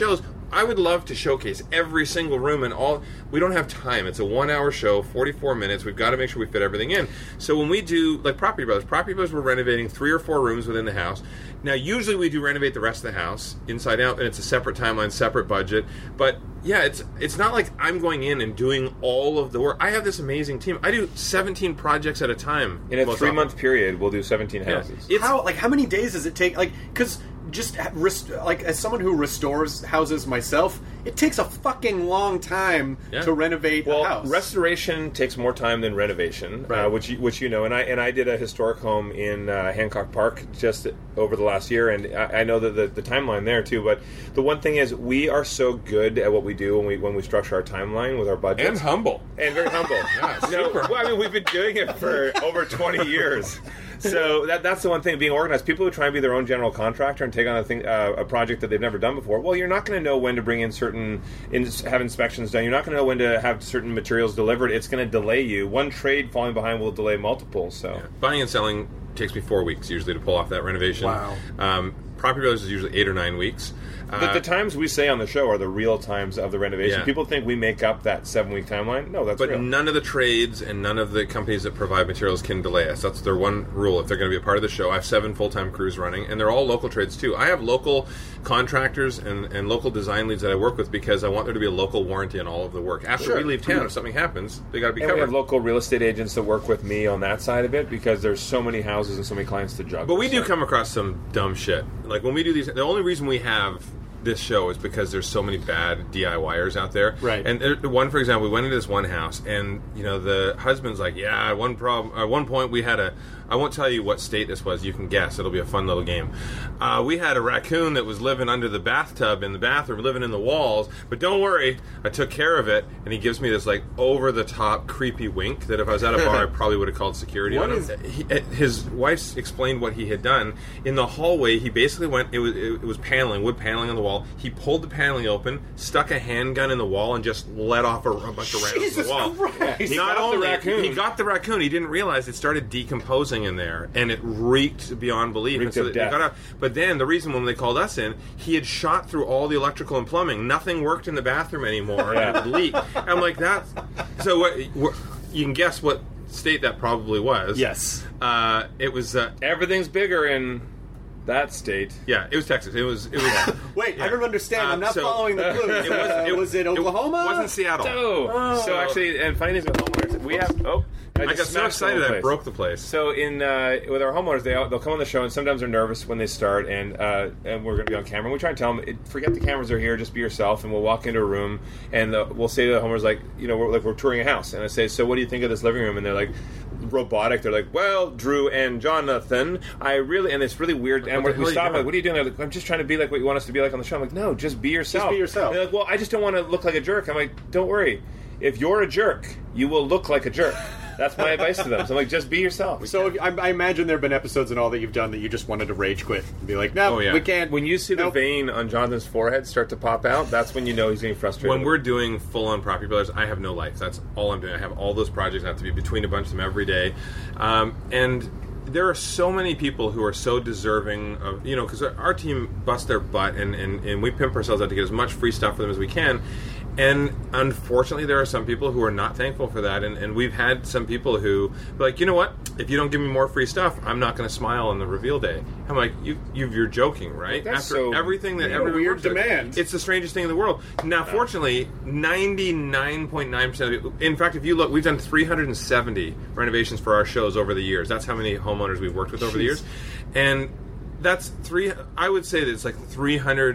I would love to showcase every single room and all. We don't have time. It's a one-hour show, forty-four minutes. We've got to make sure we fit everything in. So when we do, like Property Brothers, Property Brothers, we're renovating three or four rooms within the house. Now, usually we do renovate the rest of the house, inside out, and it's a separate timeline, separate budget. But, yeah, it's it's not like I'm going in and doing all of the work. I have this amazing team. I do seventeen projects at a time. In a three-month period, we'll do seventeen houses. Yeah. How, like, how many days does it take? Like, because... Just rest- like as someone who restores houses myself, it takes a fucking long time yeah. to renovate well, a house. Restoration takes more time than renovation, right. uh, which you, which you know. And I and I did a historic home in uh, Hancock Park just over the last year, and I, I know that the, the timeline there too. But the one thing is, we are so good at what we do when we when we structure our timeline with our budget, and humble, and very humble. yeah, no, super. Well, I mean, we've been doing it for over twenty years. So that that's the one thing, being organized. People who try and be their own general contractor and take on a thing, uh, a project that they've never done before, well, you're not going to know when to bring in certain, in, have inspections done. You're not going to know when to have certain materials delivered. It's going to delay you. One trade falling behind will delay multiple. So yeah. Buying and selling takes me four weeks usually to pull off that renovation. Wow. Um, Property Brothers is usually eight or nine weeks. Uh, the, the times we say on the show are the real times of the renovation. Yeah. People think we make up that seven-week timeline. No, that's But real. none of the trades and none of the companies that provide materials can delay us. That's their one rule. If they're going to be a part of the show, I have seven full-time crews running, and they're all local trades too. I have local contractors and, and local design leads that I work with because I want there to be a local warranty on all of the work. After Sure. we leave town, if something happens, they got to be and covered. we have local real estate agents that work with me on that side of it because there's so many houses and so many clients to juggle. But we do so. come across some dumb shit. Like when we do these, the only reason we have this show is because there's so many bad DIYers out there. Right. And there, one, for example, we went into this one house, and you know the husband's like, "Yeah, one problem. At one point, we had a. I won't tell you what state this was. You can guess. It'll be a fun little game. Uh, we had a raccoon that was living under the bathtub in the bathroom, living in the walls. But don't worry, I took care of it." And he gives me this like over the top creepy wink that if I was at a bar, I probably would have called security What on is- him. He, his wife explained what he had done in the hallway. He basically went. It was it was paneling, wood paneling on the wall. He pulled the paneling open, stuck a handgun in the wall, and just let off a, a bunch of rounds Jesus in the wall. Christ. He got not the only raccoon. he got the raccoon, he didn't realize it started decomposing in there, and it reeked beyond belief. Reeked and so of they death. got out. But then the reason when they called us in, he had shot through all the electrical and plumbing. Nothing worked in the bathroom anymore. Yeah. And it would leak. I'm like that. So what? what you can guess what state that probably was. Yes. Uh, it was. Uh, Everything's bigger in that state. yeah, it was Texas. It was. It was. Wait, Yeah. I don't understand. I'm Uh, not so- following the clues. It was. Uh, It, was it Oklahoma? It wasn't Seattle. Oh. So actually, and funny thing with homeowners, we have. Oh, I got just so smashed the whole excited I place. broke the place. So in uh, with our homeowners, they they'll come on the show, and sometimes they're nervous when they start, and uh, and we're going to be on camera. And we try and tell them, it, forget the cameras are here, just be yourself. And we'll walk into a room, and the, we'll say to the homeowners, like, you know, we're like we're touring a house, and I say, so what do you think of this living room? And they're like, robotic. They're like, well, Drew and Jonathan, I really, and it's really weird. And what we're, the we hell are you stop, doing? like, what are you doing? They're like, I'm just trying to be like what you want us to be like on the show. I'm like, no, just be yourself. Just be yourself. And they're like, well, I just don't want to look like a jerk. I'm like, don't worry. If you're a jerk, you will look like a jerk. That's my advice to them. So I'm like, just be yourself. So if, I, I imagine there have been episodes and all that you've done that you just wanted to rage quit and be like, no, Oh, yeah. we can't. When you see Nope. the vein on Jonathan's forehead start to pop out, that's when you know he's getting frustrated. When we're doing full-on Property Brothers, I have no life. That's all I'm doing. I have all those projects. I have to be between a bunch of them every day. Um, and there are so many people who are so deserving of, you know, because our team busts their butt and, and, and we pimp ourselves out to get as much free stuff for them as we can. And unfortunately, there are some people who are not thankful for that. And, and we've had some people who be like, you know what? If you don't give me more free stuff, I'm not going to smile on the reveal day. I'm like, you, you you're joking, right? That's After so- everything that yeah, everyone weird works with. demand. It's the strangest thing in the world. Now, fortunately, ninety-nine point nine percent of it, in fact, if you look, we've done three hundred seventy renovations for our shows over the years. That's how many homeowners we've worked with over the years. And that's three, I would say that it's like three hundred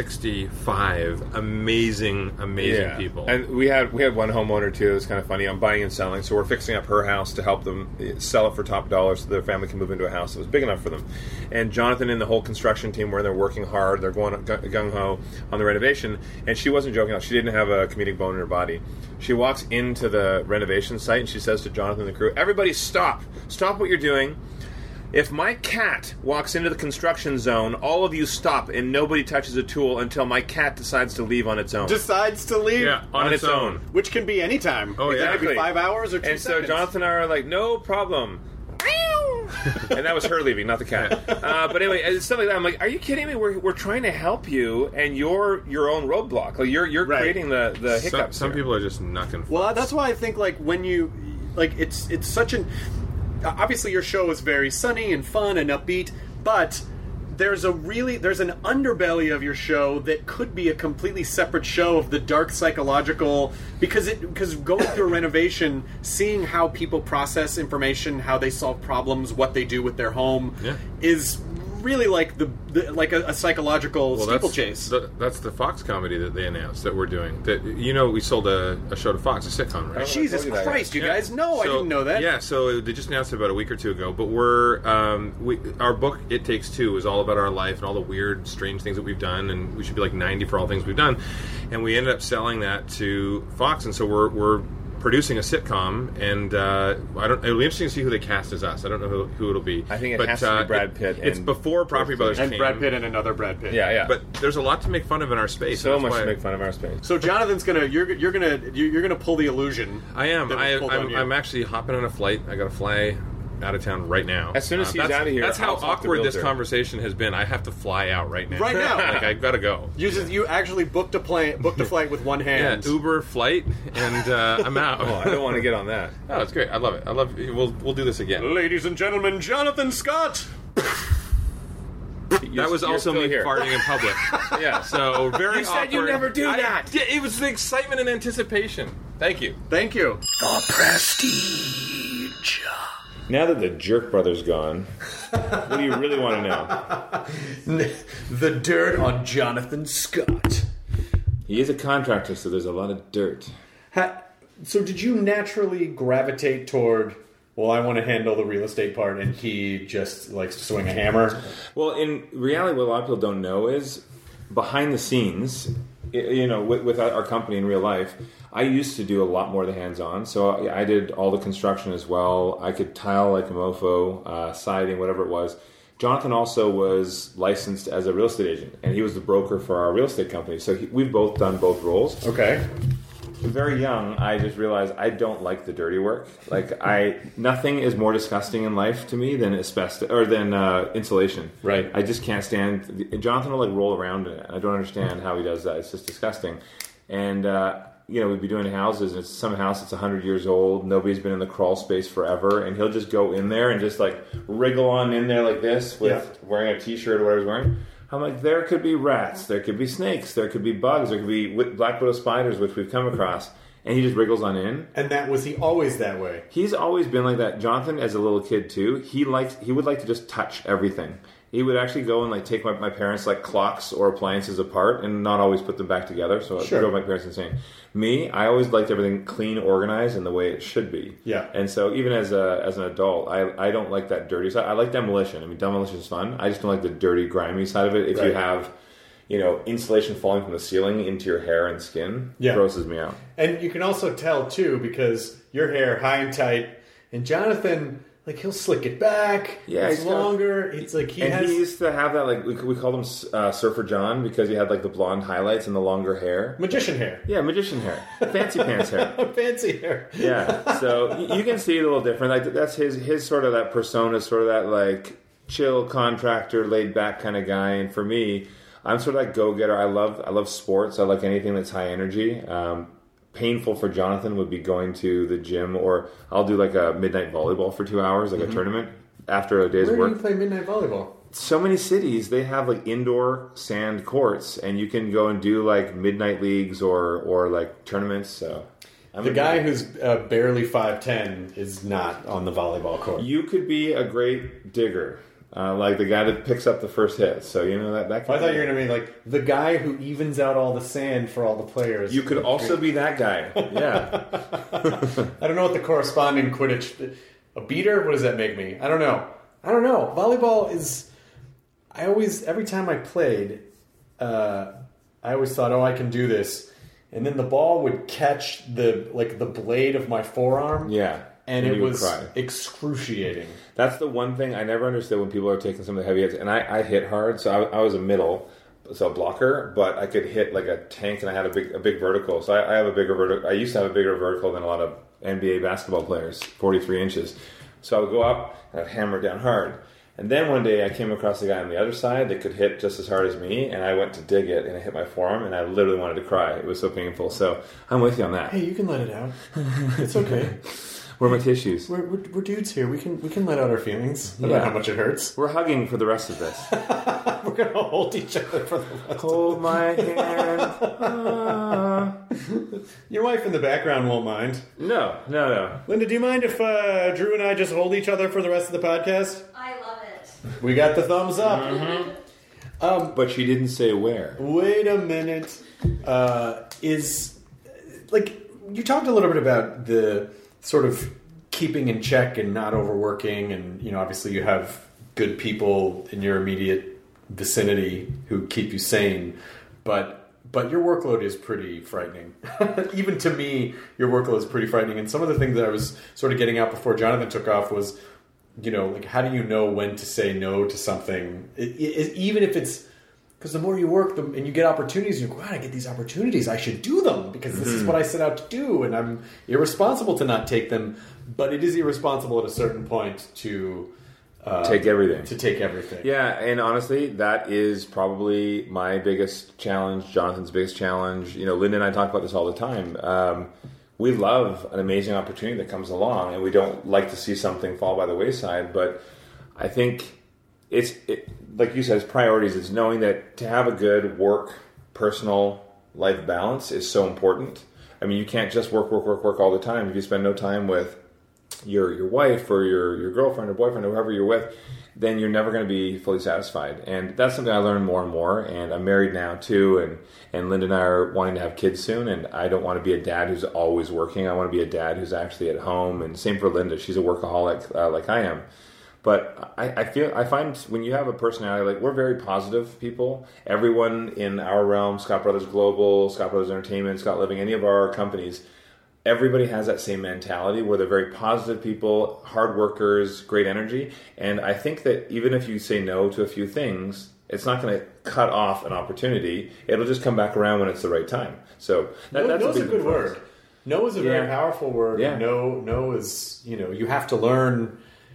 sixty-five amazing, amazing yeah. people. And we had we had one homeowner too. It was kind of funny. I'm buying and selling, so we're fixing up her house to help them sell it for top dollar, so their family can move into a house that was big enough for them. And Jonathan and the whole construction team were in there working hard. They're going gung ho on the renovation, and she wasn't joking. She didn't have a comedic bone in her body. She walks into the renovation site and she says to Jonathan and the crew, "Everybody, stop! Stop what you're doing. If my cat walks into the construction zone, all of you stop and nobody touches a tool until my cat decides to leave on its own." Decides to leave. yeah, on, on its, its own. own. Which can be any time. Oh, It yeah. could be Exactly. five hours or two And so seconds. Jonathan and I are like, no problem. and that was her leaving, not the cat. Uh, but anyway, it's stuff like that. I'm like, are you kidding me? We're, we're trying to help you, and you're your own roadblock. Like you're you're Right. creating the the hiccups. Some, some here. people are just knucking. Well, that's why I think like when you like it's it's such an obviously your show is very sunny and fun and upbeat, but there's a really there's an underbelly of your show that could be a completely separate show of the dark psychological because it because going through a renovation, seeing how people process information, how they solve problems, what they do with their home Yeah. is really like the, the like a, a psychological Well, steeplechase. that's the, that's the Fox comedy that they announced that we're doing. That you know, we sold a, a show to Fox, a sitcom, right? Jesus I told you that. Christ, you Yeah. guys! No, I So- didn't know that. Yeah, so they just announced it about a week or two ago. But we're um, we our book It Takes Two is all about our life and all the weird, strange things that we've done, and we should be like ninety for all the things we've done. And we ended up selling that to Fox, and so we're we're producing a sitcom, and uh, I don't. It'll be interesting to see who they cast as us. I don't know who, who it'll be. I think it but, has to be uh, Brad it- Pitt It's and before Property George Brothers And came. Brad Pitt and another Brad Pitt. Yeah, yeah. But there's a lot to make fun of in our space. so and much that's to why- make fun of our space. So Jonathan's gonna you're you're gonna you're gonna pull the illusion. I am. that was I, pulled on I'm, you. I'm actually hopping on a flight. I got to fly out of town right now. As soon as Uh, he's that's- out of here, That's how I'll talk to awkward this Builder. conversation has been. I have to fly out right now. Right now. like I've got to go. You just you actually booked a plane booked a flight with one Yeah, hand. Uber flight, and uh, I'm out. oh, I don't want to get on that. Oh, it's great. I love it. I love. We'll we'll do this again. Ladies and gentlemen, Jonathan Scott. That was you're also still me here. farting in public. Yeah. So very You said you awkward. never do I that. did- it was the excitement and anticipation. Thank you. Thank you. Now that the Jerk Brother's gone, what do you really want to know? The dirt on Jonathan Scott. He is a contractor, so there's a lot of dirt. Ha, so did you naturally gravitate toward? Well, I want to handle the real estate part, and he just likes to swing a hammer. Well, in reality, what a lot of people don't know is behind the scenes, i- you know, with, with our company in real life, I used to do a lot more of the hands-on. So I I did all the construction as well. I could tile like a mofo, uh, siding, whatever it was. Jonathan also was licensed as a real estate agent, and he was the broker for our real estate company. So he, we've both done both roles. Okay. Very young, I just realized I don't like the dirty work. Like I, nothing is more disgusting in life to me than asbestos or than uh, insulation. Right. I just can't stand. Jonathan will like roll around in it. I don't understand how he does that. It's just disgusting. And uh, you know, we'd be doing houses, and it's some house that's a hundred years old. Nobody's been in the crawl space forever, and he'll just go in there and just like wriggle on in there like this with Yeah. wearing a t-shirt or whatever he's wearing. I'm like, there could be rats, there could be snakes, there could be bugs, there could be wi- black widow spiders, which we've come across, and he just wriggles on in. And that was he always that way? He's always been like that. Jonathan, as a little kid too, he likes he would like to just touch everything. He would actually go and like take my, my parents' like clocks or appliances apart and not always put them back together. So it Sure. drove my parents insane. Me, I always liked everything clean, organized, and the way it should be. Yeah. And so even as a as an adult, I I don't like that dirty side. I like demolition. I mean, demolition is fun. I just don't like the dirty, grimy side of it. If you Right. have, you know, insulation falling from the ceiling into your hair and skin, Yeah. grosses me out. And you can also tell too because your hair high and tight, and Jonathan, like he'll slick it back. Yeah, it's he's got- longer. It's like he and has. he used to have that, like, we, we called him uh, Surfer John because he had, like, the blonde highlights and the longer hair. magician hair. Yeah, magician hair. Fancy pants hair. Fancy hair. Yeah, so y- you can see it a little different. Like, that's his, his sort of that persona, sort of that, like, chill contractor, laid-back kind of guy. And for me, I'm sort of that go-getter. I love I love sports. I like anything that's high energy. Um, painful for Jonathan would be going to the gym, or I'll do, like, a midnight volleyball for two hours, like a tournament, after a day's Where do work. you play midnight volleyball? So many cities, they have like indoor sand courts, and you can go and do like midnight leagues or or like tournaments. So I'm The a- guy who's uh, barely five ten is not on the volleyball court. you could be a great digger, uh, like the guy that picks up the first hit. So you know that that. Could I thought be- you were going to be like the guy who evens out all the sand for all the players. You could also be that guy. Yeah. I don't know what the corresponding Quidditch. A beater? What does that make me? I don't know. I don't know. Volleyball is. I always, every time I played, uh, I always thought, oh, I can do this. And then the ball would catch the like the blade of my forearm. Yeah. And And it you would was cry. excruciating. That's the one thing I never understood when people are taking some of the heavy hits. And I, I hit hard, so I, I was a middle, so a blocker, but I could hit like a tank, and I had a big a big vertical. So I, I have a bigger vertical. I used to have a bigger vertical than a lot of N B A basketball players, forty-three inches. So I would go up and I'd hammer down hard. And then one day I came across a guy on the other side that could hit just as hard as me, and I went to dig it, and I hit my forearm, and I literally wanted to cry. It was so painful. So I'm with you on that. Hey, you can let it out. It's okay. Where are my tissues? We're, we're, we're dudes here. We can we can let out our feelings Yeah. about how much it hurts. We're hugging for the rest of this. We're going to hold each other for the rest Hold of my hand. Ah. Your wife in the background won't mind. No, no, no. Linda, do you mind if uh, Drew and I just hold each other for the rest of the podcast? I love it. We got the thumbs up. Mm-hmm. Um, but she didn't say where. Wait a minute. Uh, is, like, you talked a little bit about the sort of keeping in check and not overworking, and, you know, obviously you have good people in your immediate vicinity who keep you sane, but but your workload is pretty frightening. Even to me, your workload is pretty frightening. And some of the things that I was sort of getting out before Jonathan took off was, you know, like, how do you know when to say no to something? It, it, even if it's, because the more you work the, and you get opportunities, you go, God, I get these opportunities. I should do them because this mm-hmm. is what I set out to do. And I'm irresponsible to not take them. But it is irresponsible at a certain point to... Uh, take everything. To take everything. Yeah, and honestly, that is probably my biggest challenge, Jonathan's biggest challenge. You know, Linda and I talk about this all the time. Um, we love an amazing opportunity that comes along, and we don't like to see something fall by the wayside. But I think it's, it, like you said, it's priorities. It's knowing that to have a good work, personal life balance is so important. I mean, you can't just work, work, work, work all the time. If you spend no time with your your wife or your, your girlfriend or boyfriend or whoever you're with, then you're never going to be fully satisfied. And that's something I learned more and more. And I'm married now too, and, and Linda and I are wanting to have kids soon, and I don't want to be a dad who's always working. I want to be a dad who's actually at home, and same for Linda. She's a workaholic uh, like I am. But I, I feel I find when you have a personality, like, we're very positive people. Everyone in our realm, Scott Brothers Global, Scott Brothers Entertainment, Scott Living, any of our companies, everybody has that same mentality where they're very positive people, hard workers, great energy. And I think that even if you say no to a few things, it's not going to cut off an opportunity. It'll just come back around when it's the right time. So that, no, that's no's a, a good word. No is a very yeah. powerful word. Yeah. No, no is, you know, you have to learn.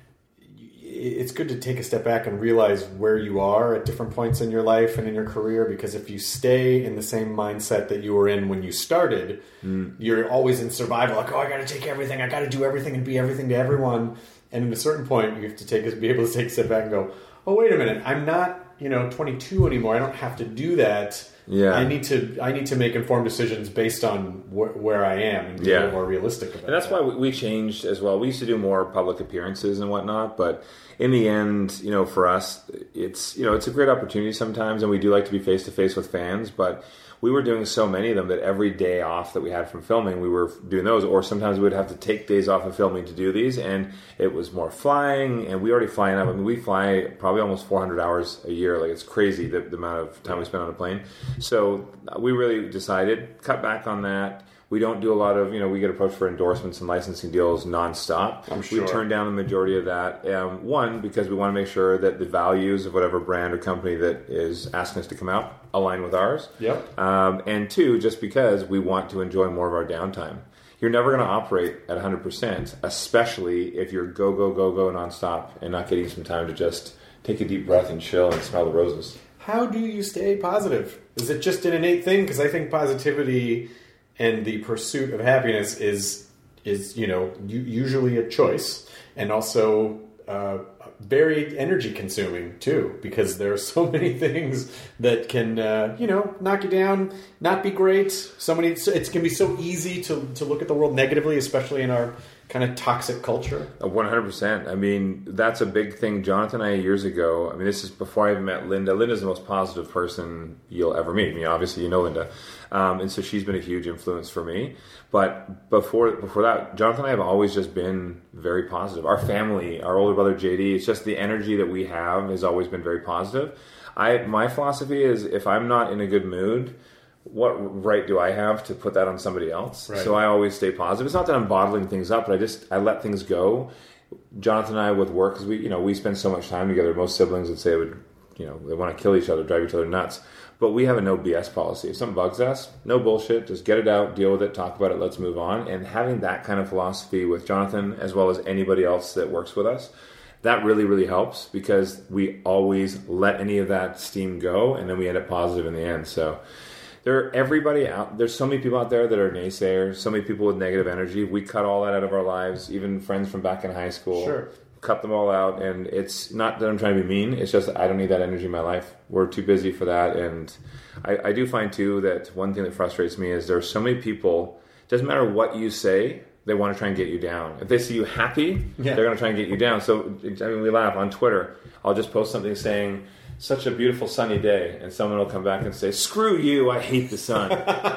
It's good to take a step back and realize where you are at different points in your life and in your career, because if you stay in the same mindset that you were in when you started, mm. you're always in survival, like, oh, I got to take everything, I got to do everything and be everything to everyone. And at a certain point, you have to take be able to take a step back and go, oh, wait a minute, I'm not, you know, twenty-two anymore. I don't have to do that. Yeah, I need to. I need to make informed decisions based on wh- where I am and be yeah. a little more realistic about it. And that's that. why we changed as well. We used to do more public appearances and whatnot, but in the end, you know, for us, it's you know, it's a great opportunity sometimes, and we do like to be face to face with fans. But we were doing so many of them that every day off that we had from filming, we were doing those. Or sometimes we would have to take days off of filming to do these, and it was more flying. And we already fly enough. I mean, we fly probably almost four hundred hours a year. Like, it's crazy the, the amount of time we spend on a plane. So we really decided cut back on that. We don't do a lot of, you know, we get approached for endorsements and licensing deals nonstop. I'm sure. We turn down the majority of that. Um, one, because we want to make sure that the values of whatever brand or company that is asking us to come out align with ours. Yep. Um, and two, just because we want to enjoy more of our downtime. You're never going to operate at one hundred percent, especially if you're go, go, go, go nonstop and not getting some time to just take a deep breath and chill and smell the roses. How do you stay positive? Is it just an innate thing? Because I think positivity and the pursuit of happiness is, is you know, usually a choice, and also uh, very energy consuming too, because there are so many things that can, uh, you know, knock you down, not be great. So many, it can be so easy to, to look at the world negatively, especially in our kind of toxic culture. one hundred percent. I mean, that's a big thing. Jonathan and I, years ago, I mean, this is before I even met Linda. Linda's the most positive person you'll ever meet. I mean, obviously, you know Linda. Um, and so she's been a huge influence for me. But before before that, Jonathan and I have always just been very positive. Our family, our older brother J D, it's just the energy that we have has always been very positive. I My philosophy is, if I'm not in a good mood, what right do I have to put that on somebody else? Right. So I always stay positive. It's not that I'm bottling things up, but I just I let things go. Jonathan and I with work, because we you know we spend so much time together. Most siblings would say it would you know, they want to kill each other, drive each other nuts. But we have a no B S policy. If something bugs us, no bullshit. Just get it out, deal with it, talk about it, let's move on. And having that kind of philosophy with Jonathan, as well as anybody else that works with us, that really, really helps because we always let any of that steam go, and then we end up positive in the end. So there are everybody out. There's so many people out there that are naysayers, so many people with negative energy. We cut all that out of our lives, even friends from back in high school. Sure. Cut them all out, and it's not that I'm trying to be mean. It's just that I don't need that energy in my life. We're too busy for that, and I, I do find too that one thing that frustrates me is there are so many people. Doesn't matter what you say, they want to try and get you down. If they see you happy, yeah. they're going to try and get you down. So I mean, we laugh on Twitter. I'll just post something saying, "Such a beautiful sunny day," and someone will come back and say, "Screw you! I hate the sun."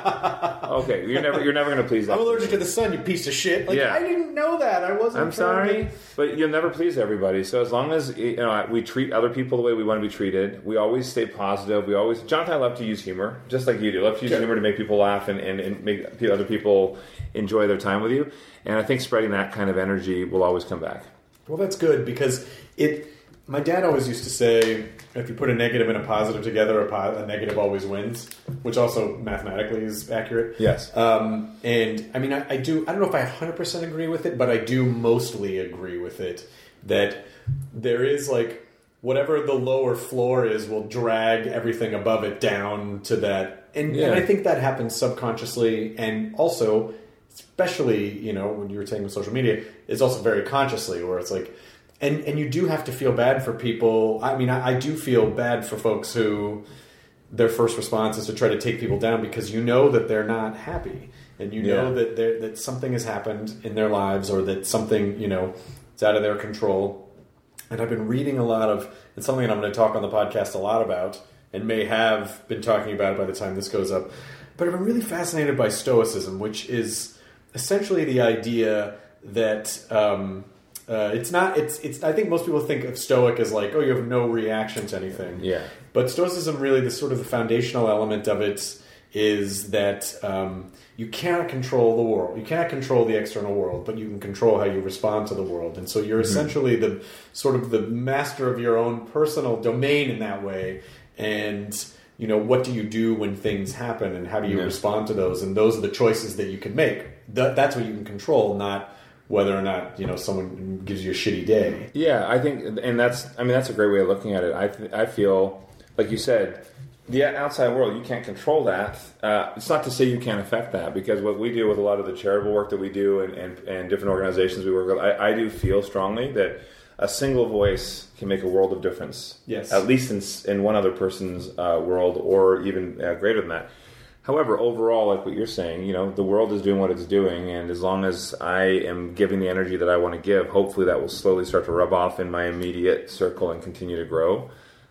Okay, you're never you're never going to please that. I'm allergic to the sun, you piece of shit. Like, yeah. I didn't know that. I wasn't. I'm sorry, to... but you'll never please everybody. So as long as you know we treat other people the way we want to be treated, we always stay positive. We always, Jonathan, I love to use humor, just like you do. I love to use yeah. humor to make people laugh and, and, and make other people enjoy their time with you. And I think spreading that kind of energy will always come back. Well, that's good because it. My dad always used to say, if you put a negative and a positive together, a, po- a negative always wins, which also mathematically is accurate. Yes. Um, and, I mean, I, I do, I don't know if I one hundred percent agree with it, but I do mostly agree with it, that there is, like, whatever the lower floor is will drag everything above it down to that. And, yeah. and I think that happens subconsciously, and also, especially, you know, when you were saying with social media, it's also very consciously, where it's like, And and you do have to feel bad for people. I mean, I, I do feel bad for folks who their first response is to try to take people down because you know that they're not happy. And you know yeah. that that something has happened in their lives or that something, you know, is out of their control. And I've been reading a lot of, it's something that I'm going to talk on the podcast a lot about and may have been talking about it by the time this goes up. But I've been really fascinated by Stoicism, which is essentially the idea that... Um, Uh, it's not. It's. It's. I think most people think of Stoic as like, oh, you have no reaction to anything. Yeah. But Stoicism, really, the sort of the foundational element of it is that um, you cannot control the world. You cannot control the external world, but you can control how you respond to the world. And so you're mm-hmm. essentially the sort of the master of your own personal domain in that way. And you know, what do you do when things happen, and how do you yeah. respond to those? And those are the choices that you can make. Th- that's what you can control, not whether or not, you know, someone gives you a shitty day. Yeah, I think, and that's, I mean, that's a great way of looking at it. I th- I feel, like you said, the outside world, you can't control that. Uh, it's not to say you can't affect that, because what we do with a lot of the charitable work that we do and, and, and different organizations we work with, I, I do feel strongly that a single voice can make a world of difference. Yes. At least in, in one other person's uh, world, or even uh, greater than that. However, overall, like what you're saying, you know, the world is doing what it's doing, and as long as I am giving the energy that I want to give, hopefully that will slowly start to rub off in my immediate circle and continue to grow.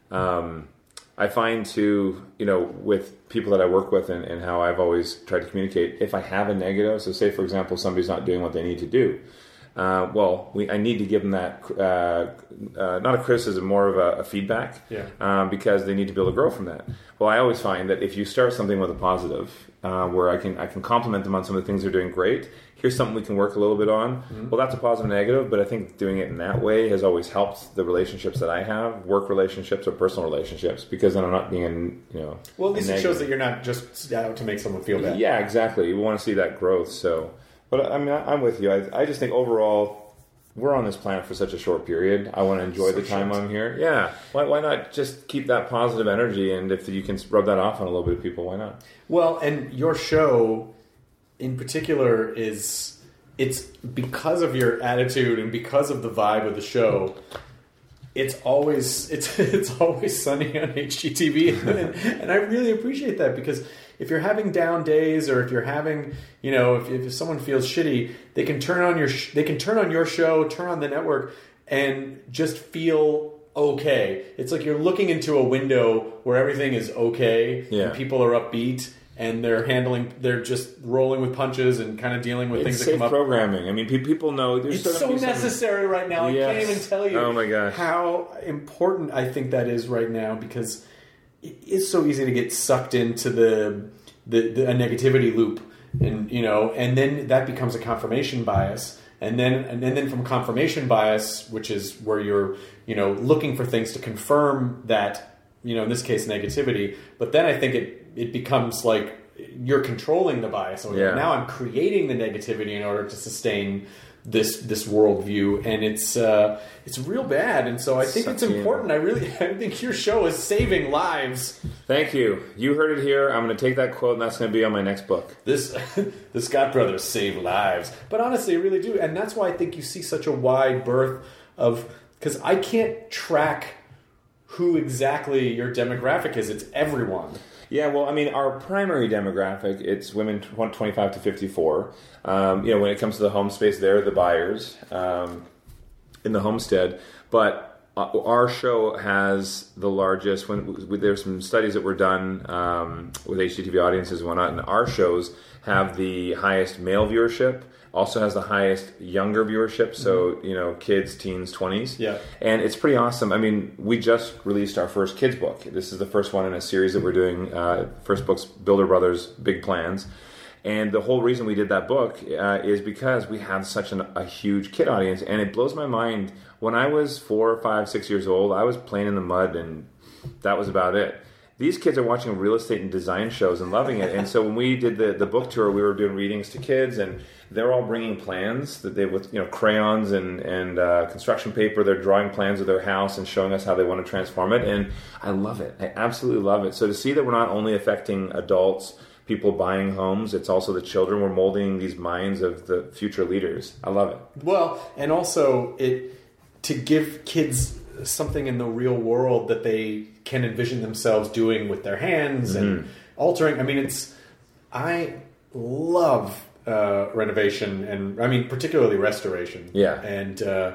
Um, I find too, you know, with people that I work with and, and how I've always tried to communicate, if I have a negative, so say, for example, somebody's not doing what they need to do, Uh, well, we, I need to give them that, uh, uh, not a criticism, more of a, a feedback, yeah. um, because they need to be able to grow from that. Well, I always find that if you start something with a positive, uh, where I can I can compliment them on some of the things they're doing great, here's something we can work a little bit on. Mm-hmm. Well, that's a positive and negative, but I think doing it in that way has always helped the relationships that I have, work relationships or personal relationships, because then I'm not being, you know... Well, at least it shows that you're not just out to make someone feel bad. Yeah, exactly. You want to see that growth, so... But I mean, I'm with you. I, I just think overall, we're on this planet for such a short period. I want to enjoy so the time short. I'm here. Yeah. Why, why not just keep that positive energy? And if you can rub that off on a little bit of people, why not? Well, and your show in particular is, it's because of your attitude and because of the vibe of the show, it's always it's it's always sunny on H G T V. and, and I really appreciate that, because if you're having down days, or if you're having, you know, if, if someone feels shitty, they can turn on your sh- they can turn on your show, turn on the network, and just feel okay. It's like you're looking into a window where everything is okay, yeah. and people are upbeat, and they're handling, they're just rolling with punches and kind of dealing with it's things that safe come up. Programming. I mean, pe- people know. It's so necessary right now. Yes. I can't even tell you oh my gosh. how important I think that is right now, because it's so easy to get sucked into the, the, the a negativity loop, and you know, and then that becomes a confirmation bias, and then and then, then from confirmation bias, which is where you're, you know, looking for things to confirm that you know, in this case, negativity. But then I think it, it becomes like you're controlling the bias. So Yeah. now I'm creating the negativity in order to sustain this this worldview, and it's uh, it's real bad. And so I think Sucks it's you in. important. I really I think your show is saving lives. Thank you. You heard it here. I'm going to take that quote, and that's going to be on my next book. This the Scott brothers save lives, but honestly, I really do, and that's why I think you see such a wide berth of, because I can't track who exactly your demographic is. It's everyone. Yeah, well, I mean, our primary demographic, it's women twenty-five to fifty-four. Um, you know, when it comes to the home space, they're the buyers um, in the homestead. But uh, our show has the largest, when, when there's some studies that were done um, with H G T V audiences and whatnot, and our shows have the highest male viewership, also has the highest younger viewership, so, mm-hmm. you know, kids, teens, twenties. Yeah. And it's pretty awesome. I mean, we just released our first kids book. This is the first one in a series that we're doing. Uh, first book's Builder Brothers Big Plans. And the whole reason we did that book uh, is because we have such an, a huge kid audience. And it blows my mind. When I was four, five, six years old, I was playing in the mud, and that was about it. These kids are watching real estate and design shows and loving it. And so when we did the, the book tour, we were doing readings to kids, and they're all bringing plans that they, with you know crayons and and uh, construction paper. They're drawing plans of their house and showing us how they want to transform it. And I love it. I absolutely love it. So to see that we're not only affecting adults, people buying homes, it's also the children. We're molding these minds of the future leaders. I love it. Well, and also it to give kids something in the real world that they can envision themselves doing with their hands mm-hmm. and altering. I mean, it's I love uh, renovation, and I mean particularly restoration. Yeah, and uh,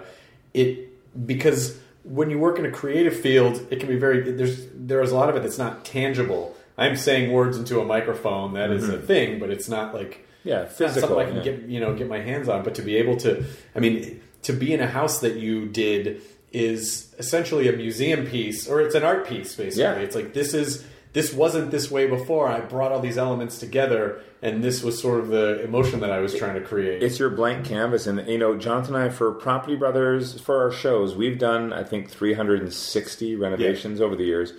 it because when you work in a creative field, it can be very there's there's a lot of it that's not tangible. I'm saying words into a microphone. That mm-hmm. is a thing, but it's not like yeah, it's not physical. something I can yeah. get you know get my hands on. But to be able to, I mean, to be in a house that you did is essentially a museum piece, or it's an art piece, basically. Yeah. It's like, this is this wasn't this way before. I brought all these elements together, and this was sort of the emotion that I was trying to create. It's your blank canvas. And, you know, Jonathan and I, for Property Brothers, for our shows, we've done, I think, three hundred sixty renovations yeah. over the years.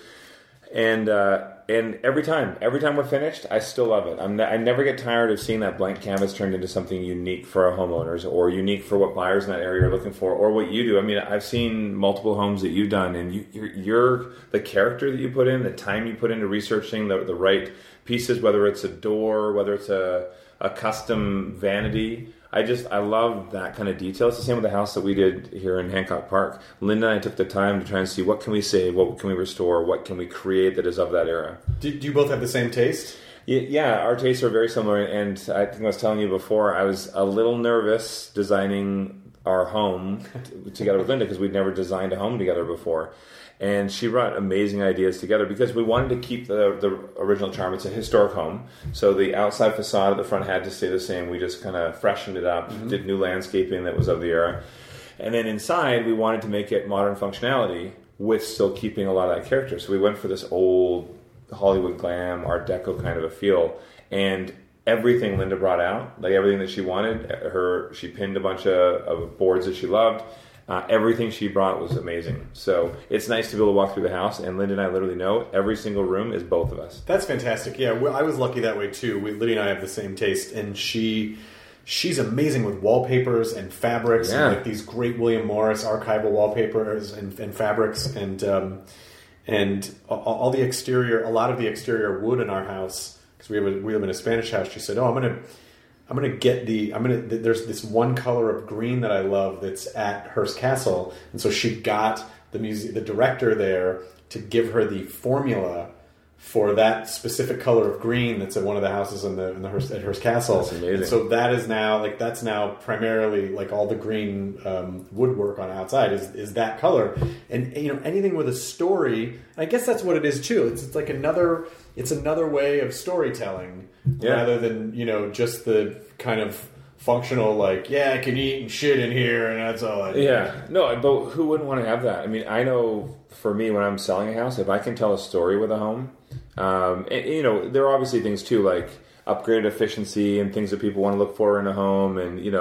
And uh, and every time, every time we're finished, I still love it. I'm ne- I never get tired of seeing that blank canvas turned into something unique for our homeowners, or unique for what buyers in that area are looking for, or what you do. I mean, I've seen multiple homes that you've done, and you, you're, you're the character that you put in, the time you put into researching the, the right pieces, whether it's a door, whether it's a, a custom vanity. I just, I love that kind of detail. It's the same with the house that we did here in Hancock Park. Linda and I took the time to try and see what can we save, what can we restore, what can we create that is of that era. Do, do you both have the same taste? Yeah, our tastes are very similar, and I think I was telling you before, I was a little nervous designing our home t- together with Linda, because we'd never designed a home together before. And she brought amazing ideas together because we wanted to keep the the original charm. It's a historic home, so the outside facade at the front had to stay the same. We just kind of freshened it up, mm-hmm. did new landscaping that was of the era. And then inside, we wanted to make it modern functionality with still keeping a lot of that character. So we went for this old Hollywood glam, Art Deco kind of a feel. And everything Linda brought out, like everything that she wanted, her she pinned a bunch of, of boards that she loved. Uh, everything she brought was amazing. So it's nice to be able to walk through the house, and Linda and I literally know every single room is both of us. That's fantastic. Yeah, well, I was lucky that way too. We, Lydia and I have the same taste, and she she's amazing with wallpapers and fabrics, yeah. and like these great William Morris archival wallpapers and, and fabrics, and um, and all, all the exterior, a lot of the exterior wood in our house, because we have a, we live in a Spanish house. She said, "Oh, I'm gonna." I'm gonna get the. I'm gonna. There's this one color of green that I love that's at Hearst Castle, and so she got the music, the director there to give her the formula for that specific color of green that's at one of the houses in the in the Hearst, at Hearst Castle. That's amazing. And so that is now like that's now primarily like all the green um, woodwork on outside is is that color, and you know anything with a story. I guess that's what it is too. It's it's like another. It's another way of storytelling yeah. rather than, you know, just the kind of functional, like, yeah, I can eat and shit in here and that's all I do. Yeah. No, but who wouldn't want to have that? I mean, I know for me, when I'm selling a house, if I can tell a story with a home, um, and, you know, there are obviously things too, like upgraded efficiency and things that people want to look for in a home, and, you know,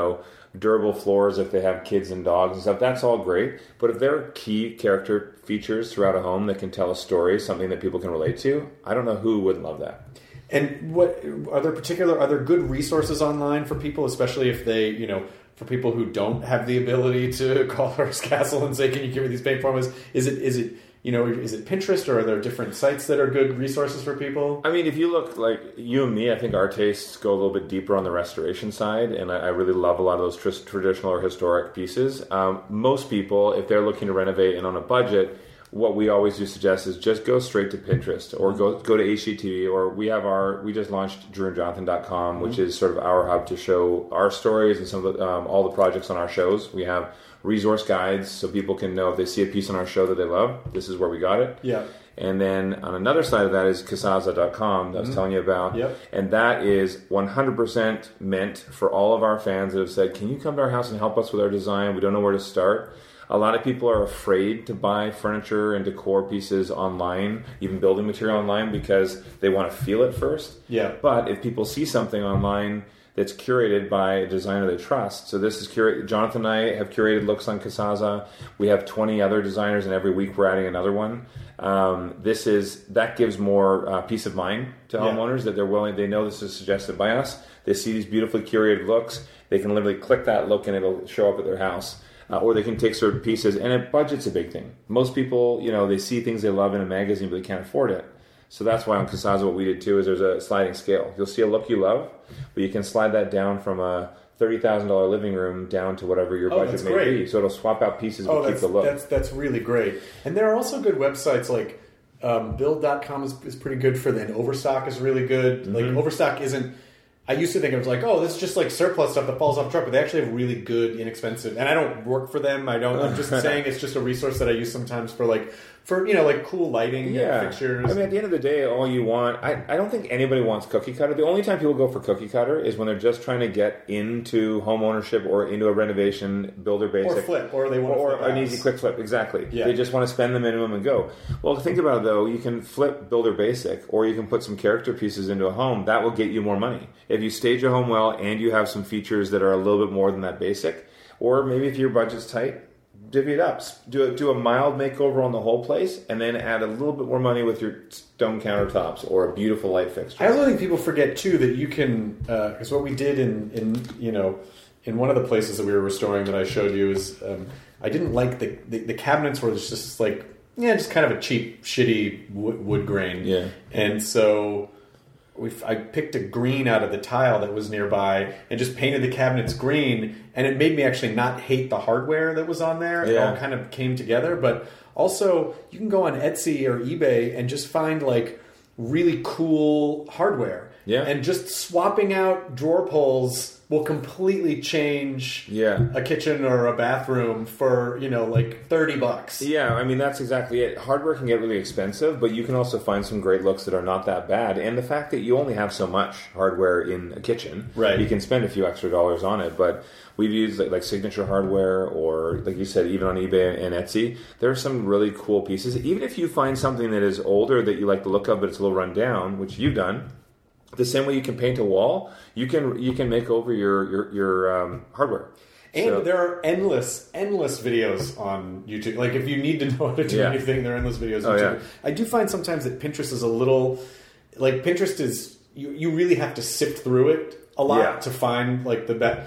durable floors if they have kids and dogs and stuff. That's all great. But if there are key character features throughout a home that can tell a story, something that people can relate to, I don't know who wouldn't love that. And what are there particular are there good resources online for people, especially if they, you know, for people who don't have the ability to call Hearst Castle and say, "Can you give me these paint formulas?" Is it is it you know is it Pinterest, or are there different sites that are good resources for people? I mean, if you look like you and me, I think our tastes go a little bit deeper on the restoration side, and I, I really love a lot of those tr- traditional or historic pieces. Um, most people, if they're looking to renovate and on a budget, what we always do suggest is just go straight to Pinterest or go go to H G T V, or we have our we just launched drew and jonathan dot com, mm-hmm. which is sort of our hub to show our stories and some of the, um, all the projects on our shows. We have resource guides so people can know if they see a piece on our show that they love, this is where we got it. Yeah. And then on another side of that is Kasaza dot com that I was mm-hmm. telling you about. Yep. And that is one hundred percent meant for all of our fans that have said, can you come to our house and help us with our design? We don't know where to start. A lot of people are afraid to buy furniture and decor pieces online, even building material online, because they want to feel it first. Yeah. But if people see something online that's curated by a designer they trust, so this is curated. Jonathan and I have curated looks on Kasaza. We have twenty other designers, and every week we're adding another one. Um, this is that gives more uh, peace of mind to yeah. homeowners that they're willing. They know this is suggested by us. They see these beautifully curated looks. They can literally click that look, and it'll show up at their house. Uh, or they can take certain pieces, and a budget's a big thing. Most people, you know, they see things they love in a magazine, but they can't afford it. So that's why on Kasaza what we did too is there's a sliding scale. You'll see a look you love, but you can slide that down from a thirty thousand dollars living room down to whatever your oh, budget may great. be. So it'll swap out pieces oh, but keep the look. That's, that's really great. And there are also good websites like um, build dot com is, is pretty good for that. And Overstock is really good. Mm-hmm. Like Overstock isn't... I used to think it was like, oh, this is just like surplus stuff that falls off the truck, but they actually have really good, inexpensive, and I don't work for them. I don't. I'm just saying it's just a resource that I use sometimes for like, for you know, like cool lighting yeah. and fixtures. I mean, at the end of the day, all you want, I, I don't think anybody wants cookie cutter. The only time people go for cookie cutter is when they're just trying to get into home ownership or into a renovation, builder basic, or flip, or they want or to flip an house. easy quick flip. Exactly. Yeah. They just want to spend the minimum and go. Well, think about it though. You can flip builder basic, or you can put some character pieces into a home. That will get you more money if you stage your home well and you have some features that are a little bit more than that basic. Or maybe if your budget's tight, divvy it up. Do a, do a mild makeover on the whole place, and then add a little bit more money with your stone countertops or a beautiful light fixture. I also think people forget too that you can, because uh, what we did in, in you know in one of the places that we were restoring that I showed you is um, I didn't like the, the the cabinets were just like yeah just kind of a cheap shitty wood, wood grain. Yeah, and so. We've, I picked a green out of the tile that was nearby and just painted the cabinets green, and it made me actually not hate the hardware that was on there. Yeah. It all kind of came together. But also, you can go on Etsy or eBay and just find like really cool hardware. Yeah. And just swapping out drawer pulls will completely change yeah. a kitchen or a bathroom for, you know, like thirty bucks. Yeah, I mean, that's exactly it. Hardware can get really expensive, but you can also find some great looks that are not that bad. And the fact that you only have so much hardware in a kitchen, right. you can spend a few extra dollars on it. But we've used like, like Signature Hardware, or like you said, even on eBay and Etsy, there are some really cool pieces. Even if you find something that is older that you like the look of, but it's a little run down, which you've done, the same way you can paint a wall, you can you can make over your your, your um, hardware. And so, there are endless, endless videos on YouTube. Like, if you need to know how to do yeah. anything, there are endless videos on oh, YouTube. Yeah. I do find sometimes that Pinterest is a little... Like, Pinterest is... You, you really have to sift through it a lot yeah. to find, like, the best...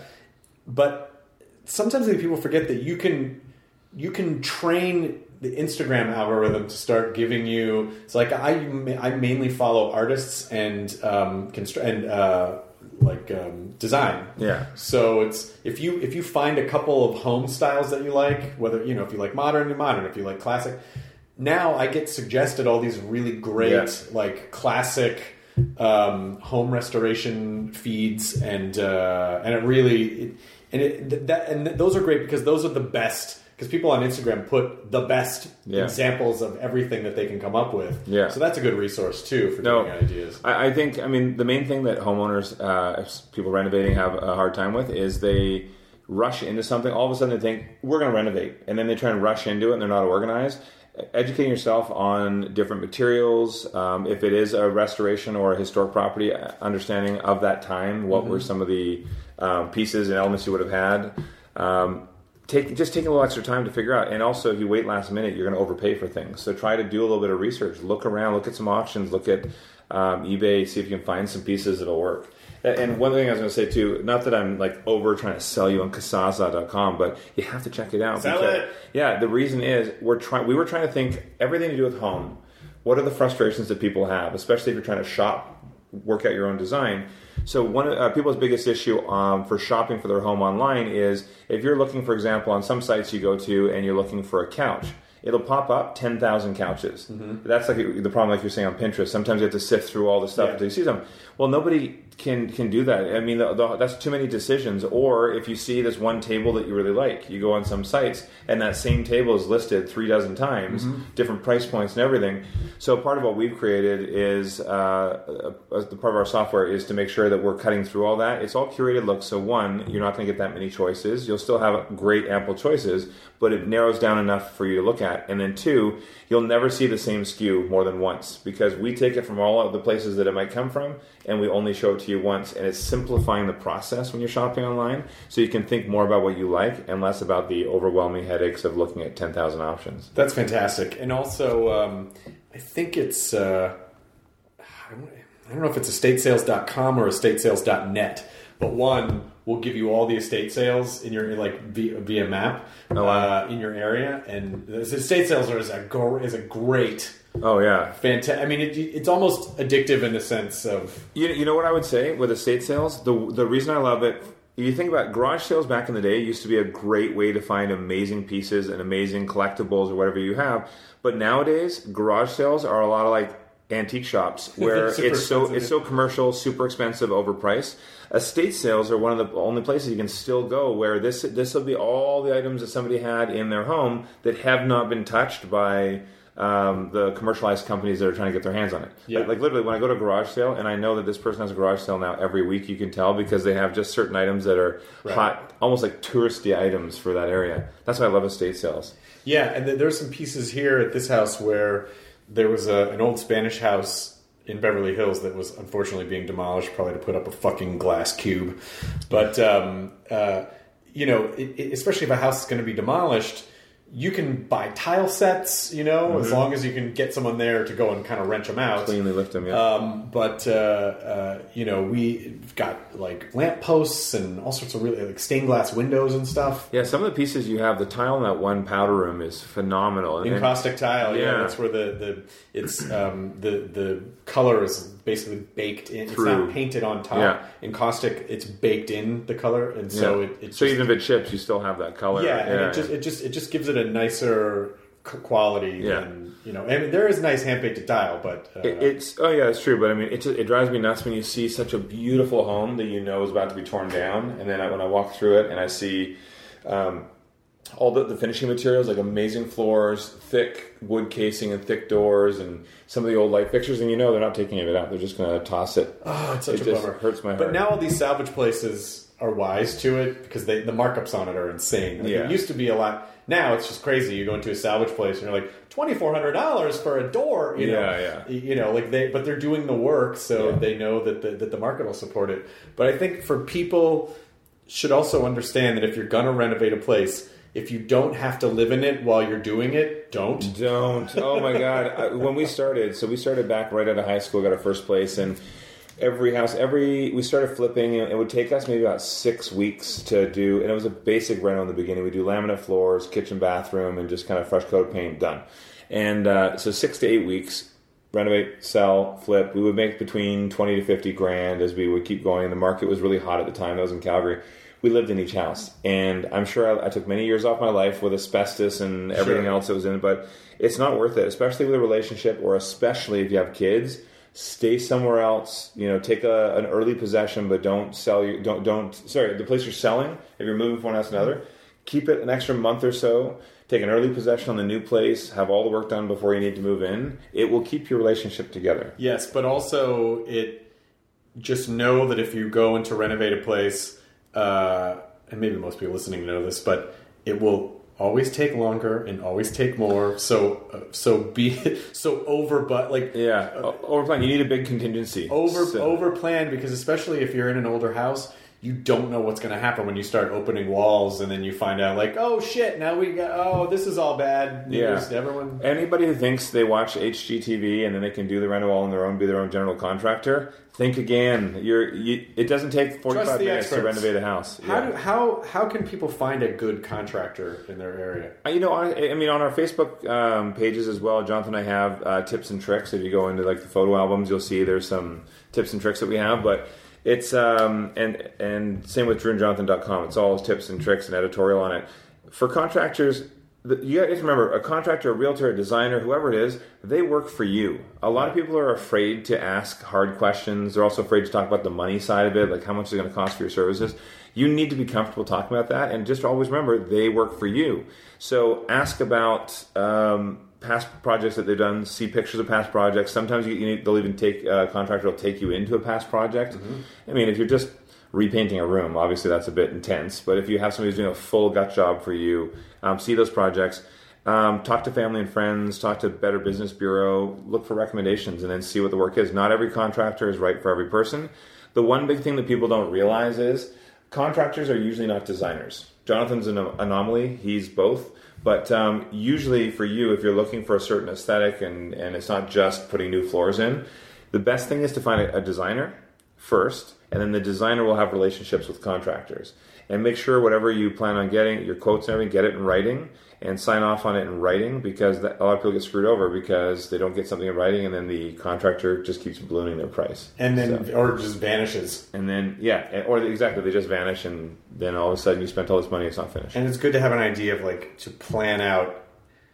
But sometimes I think people forget that you can... You can train the Instagram algorithm to start giving you... It's like, I, I mainly follow artists and... Um, constr- and uh, like um, design. Yeah. So it's if you if you find a couple of home styles that you like, whether you know if you like modern and modern, if you like classic, now I get suggested all these really great yeah. like classic um, home restoration feeds, and uh, and it really it, and it that and those are great because those are the best. Because people on Instagram put the best yeah. examples of everything that they can come up with. Yeah. So that's a good resource, too, for no, getting ideas. I, I think, I mean, the main thing that homeowners, uh, people renovating have a hard time with is they rush into something. All of a sudden they think, we're going to renovate. And then they try and rush into it and they're not organized. educating yourself on different materials. Um, if it is a restoration or a historic property, understanding of that time, what mm-hmm. were some of the um, pieces and elements you would have had. Um, take just taking a little extra time to figure out. And also, if you wait last minute, you're going to overpay for things. So try to do a little bit of research. Look around. Look at some auctions. Look at um, eBay. See if you can find some pieces that'll work. And one thing I was going to say too, not that I'm like over trying to sell you on Kasasa dot com, but you have to check it out. Sell because, it. Yeah, the reason is we're trying. We were trying to think everything to do with home. What are the frustrations that people have, especially if you're trying to shop, work out your own design. So one of uh, people's biggest issue um, for shopping for their home online is if you're looking, for example, on some sites you go to and you're looking for a couch. It'll pop up ten thousand couches. Mm-hmm. That's like the problem, like you're saying on Pinterest. Sometimes you have to sift through all the stuff yeah. until you see them. Well, nobody can can do that. I mean, the, the, that's too many decisions. Or if you see this one table that you really like, you go on some sites, and that same table is listed three dozen times, mm-hmm. different price points and everything. So part of what we've created is, uh, a, a, the part of our software is to make sure that we're cutting through all that. It's all curated looks. So one, you're not going to get that many choices. You'll still have great, ample choices, but it narrows down enough for you to look at. And then two, you'll never see the same S K U more than once because we take it from all of the places that it might come from and we only show it to you once. And it's simplifying the process when you're shopping online so you can think more about what you like and less about the overwhelming headaches of looking at ten thousand options. That's fantastic. And also, um, I think it's, uh, I don't know if it's estate sales dot com or estate sales dot net, but one will give you all the estate sales in your like via, via map oh, wow. uh, in your area, and the estate sales are is a go, is a great. Oh yeah, fantastic. I mean, it, it's almost addictive in the sense of you. You know what I would say with estate sales? The the reason I love it. You think about garage sales back in the day used to be a great way to find amazing pieces and amazing collectibles or whatever you have. But nowadays, garage sales are a lot of like antique shops where it's so it's so commercial, super expensive, overpriced. Estate sales are one of the only places you can still go where this this will be all the items that somebody had in their home that have not been touched by um, the commercialized companies that are trying to get their hands on it. Yeah. Like, like literally, when I go to a garage sale and I know that this person has a garage sale now every week, you can tell because they have just certain items that are right. hot, almost like touristy items for that area. That's why I love estate sales. Yeah, and th- there's some pieces here at this house where there was a, an old Spanish house in Beverly Hills that was unfortunately being demolished, probably to put up a fucking glass cube. But, um, uh, you know, it, it, especially if a house is going to be demolished, you can buy tile sets, you know, mm-hmm. as long as you can get someone there to go and kind of wrench them out. Cleanly lift them, yeah. Um, but, uh, uh, you know, we've got, like, lamp posts and all sorts of really, like, stained glass windows and stuff. Yeah, some of the pieces you have, the tile in that one powder room is phenomenal. And Encaustic tile, yeah. yeah. That's where the, the it's, um, the, the color is basically baked in. Through. It's not painted on top. Yeah. Encaustic, it's baked in the color. And so yeah. it, it So just, even if it chips, you still have that color. Yeah, yeah and yeah. it just, it just, it just gives it a nicer quality yeah. than, you know, and there is nice hand-painted tile, but uh, it, it's oh yeah, it's true. But I mean, it just, it drives me nuts when you see such a beautiful home that you know is about to be torn down, and then I, when I walk through it and I see um, all the, the finishing materials, like amazing floors, thick wood casing, and thick doors, and some of the old light fixtures, and you know they're not taking any of it out; they're just going to toss it. Oh, it's such it a just bummer. Hurts my heart. But now all these salvage places are wise to it because they, the markups on it are insane. Like, yeah. It used to be a lot. Now it's just crazy. You go into a salvage place and you're like twenty four hundred dollars for a door. You know, yeah, yeah. You know, like they, but they're doing the work, so yeah. they know that the, that the market will support it. But I think for people should also understand that if you're gonna renovate a place, if you don't have to live in it while you're doing it, don't. Don't. Oh my God. I, when we started, so we started back right out of high school, got our first place, and every house, every we started flipping, and it would take us maybe about six weeks to do, and it was a basic reno in the beginning. We do laminate floors, kitchen, bathroom, and just kind of fresh coat of paint, done. And uh, so six to eight weeks, renovate, sell, flip. We would make between twenty to fifty grand as we would keep going. The market was really hot at the time. That was in Calgary. We lived in each house, and I'm sure I, I took many years off my life with asbestos and everything Sure. else that was in it, but it's not worth it, especially with a relationship, or especially if you have kids. Stay somewhere else. You know, take a, an early possession, but don't sell your don't don't. Sorry, the place you're selling. If you're moving from one house to another, keep it an extra month or so. Take an early possession on the new place. Have all the work done before you need to move in. It will keep your relationship together. Yes, but also it just know that if you go into renovate a place, uh, and maybe most people listening know this, but it will always take longer and always take more. So, uh, so be so over, but like yeah, uh, over plan. You need a big contingency. Over so. over plan, because especially if you're in an older house, you don't know what's going to happen when you start opening walls, and then you find out like, oh shit, now we got oh this is all bad. Yeah, Just everyone. Anybody who thinks they watch H G T V and then they can do the reno wall on their own, be their own general contractor. Think again. You're. You, it doesn't take forty-five minutes experts. to renovate a house. How yeah. do, how how can people find a good contractor in their area? Uh, You know, I, I mean, on our Facebook um, pages as well, Jonathan and I have uh, tips and tricks. If you go into like the photo albums, you'll see there's some tips and tricks that we have. But it's um, and and same with drew and jonathan dot com. It's all tips and tricks and editorial on it for contractors. You have to remember, a contractor, a realtor, a designer, whoever it is, they work for you. A lot of people are afraid to ask hard questions. They're also afraid to talk about the money side of it, like how much is it going to cost for your services. You need to be comfortable talking about that, and just always remember, they work for you. So ask about um, past projects that they've done, see pictures of past projects. Sometimes you, you need, they'll even take, a contractor will take you into a past project. Mm-hmm. I mean, if you're just repainting a room, obviously that's a bit intense, but if you have somebody who's doing a full gut job for you, um, see those projects, um, talk to family and friends, talk to Better Business Bureau, look for recommendations, and then see what the work is. Not every contractor is right for every person. The one big thing that people don't realize is contractors are usually not designers. Jonathan's an anomaly, he's both, but um, usually for you, if you're looking for a certain aesthetic and, and it's not just putting new floors in, the best thing is to find a, a designer first, and then the designer will have relationships with contractors. And make sure whatever you plan on getting, your quotes and everything, get it in writing and sign off on it in writing, because that, a lot of people get screwed over because they don't get something in writing, and then the contractor just keeps ballooning their price. And then, so, or just vanishes. And then, yeah, or exactly, they just vanish, and then all of a sudden you spent all this money, it's not finished. And it's good to have an idea of like, to plan out.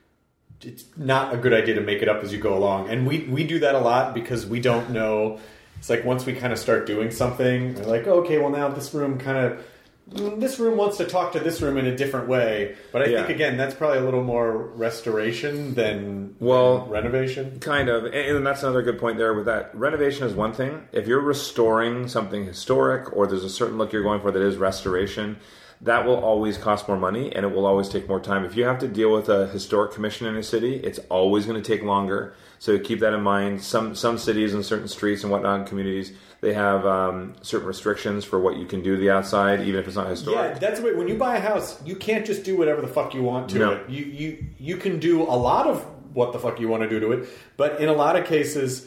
It's not a good idea to make it up as you go along. And we, we do that a lot because we don't know. It's like once we kind of start doing something, we're like, oh, okay, well now this room kind of, this room wants to talk to this room in a different way. But I yeah. think, again, that's probably a little more restoration than, well, than renovation. Kind of. And that's another good point there with that. Renovation is one thing. If you're restoring something historic, or there's a certain look you're going for that is restoration, that will always cost more money, and it will always take more time. If you have to deal with a historic commission in a city, it's always going to take longer. So keep that in mind. Some some cities and certain streets and whatnot, communities, they have um, certain restrictions for what you can do to the outside, even if it's not historic. Yeah, that's what, when you buy a house, you can't just do whatever the fuck you want to no. it. You, you, you can do a lot of what the fuck you want to do to it, but in a lot of cases,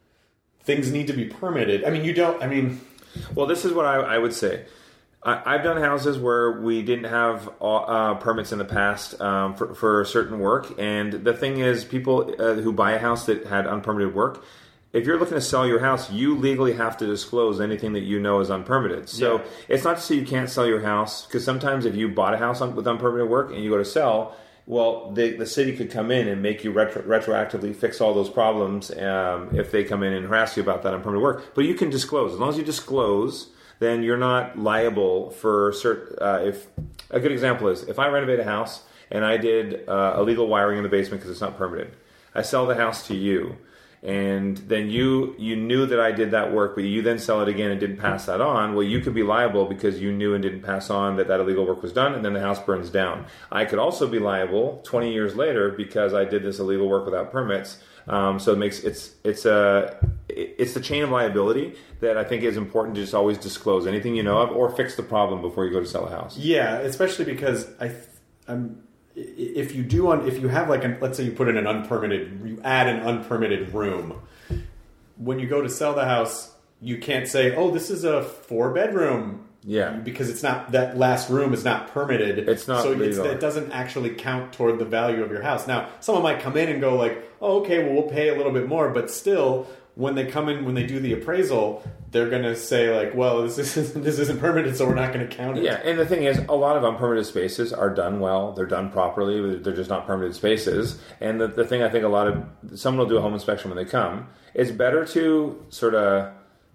things need to be permitted. I mean, you don't, I mean... Well, this is what I, I would say. I've done houses where we didn't have uh, permits in the past um, for, for certain work, and the thing is, people uh, who buy a house that had unpermitted work, if you're looking to sell your house, you legally have to disclose anything that you know is unpermitted. So yeah. It's not to say you can't sell your house, because sometimes if you bought a house on, with unpermitted work and you go to sell, well, they, the city could come in and make you retro, retroactively fix all those problems um, if they come in and harass you about that unpermitted work. But you can disclose. As long as you disclose, then you're not liable for certain. Uh, if a good example is, if I renovate a house and I did uh, illegal wiring in the basement because it's not permitted, I sell the house to you, and then you you knew that I did that work, but you then sell it again and didn't pass that on. Well, you could be liable because you knew and didn't pass on that that illegal work was done, and then the house burns down. I could also be liable twenty years later because I did this illegal work without permits. Um, so it makes it's it's a it's the chain of liability that I think is important to just always disclose anything you know of, or fix the problem before you go to sell a house. Yeah, especially because I, I'm, if you do on if you have like an, let's say you put in an unpermitted, you add an unpermitted room. When you go to sell the house, you can't say, oh, this is a four bedroom. Yeah, because it's not, that last room is not permitted. It's not so legal. It's, it doesn't actually count toward the value of your house. Now, someone might come in and go like, "Oh, okay, well, we'll pay a little bit more," but still, when they come in, when they do the appraisal, they're going to say like, "Well, this isn't this isn't permitted, so we're not going to count it." Yeah, and the thing is, a lot of unpermitted spaces are done well. They're done properly. They're just not permitted spaces. And the the thing I think a lot of someone will do a home inspection when they come. It's better to sort of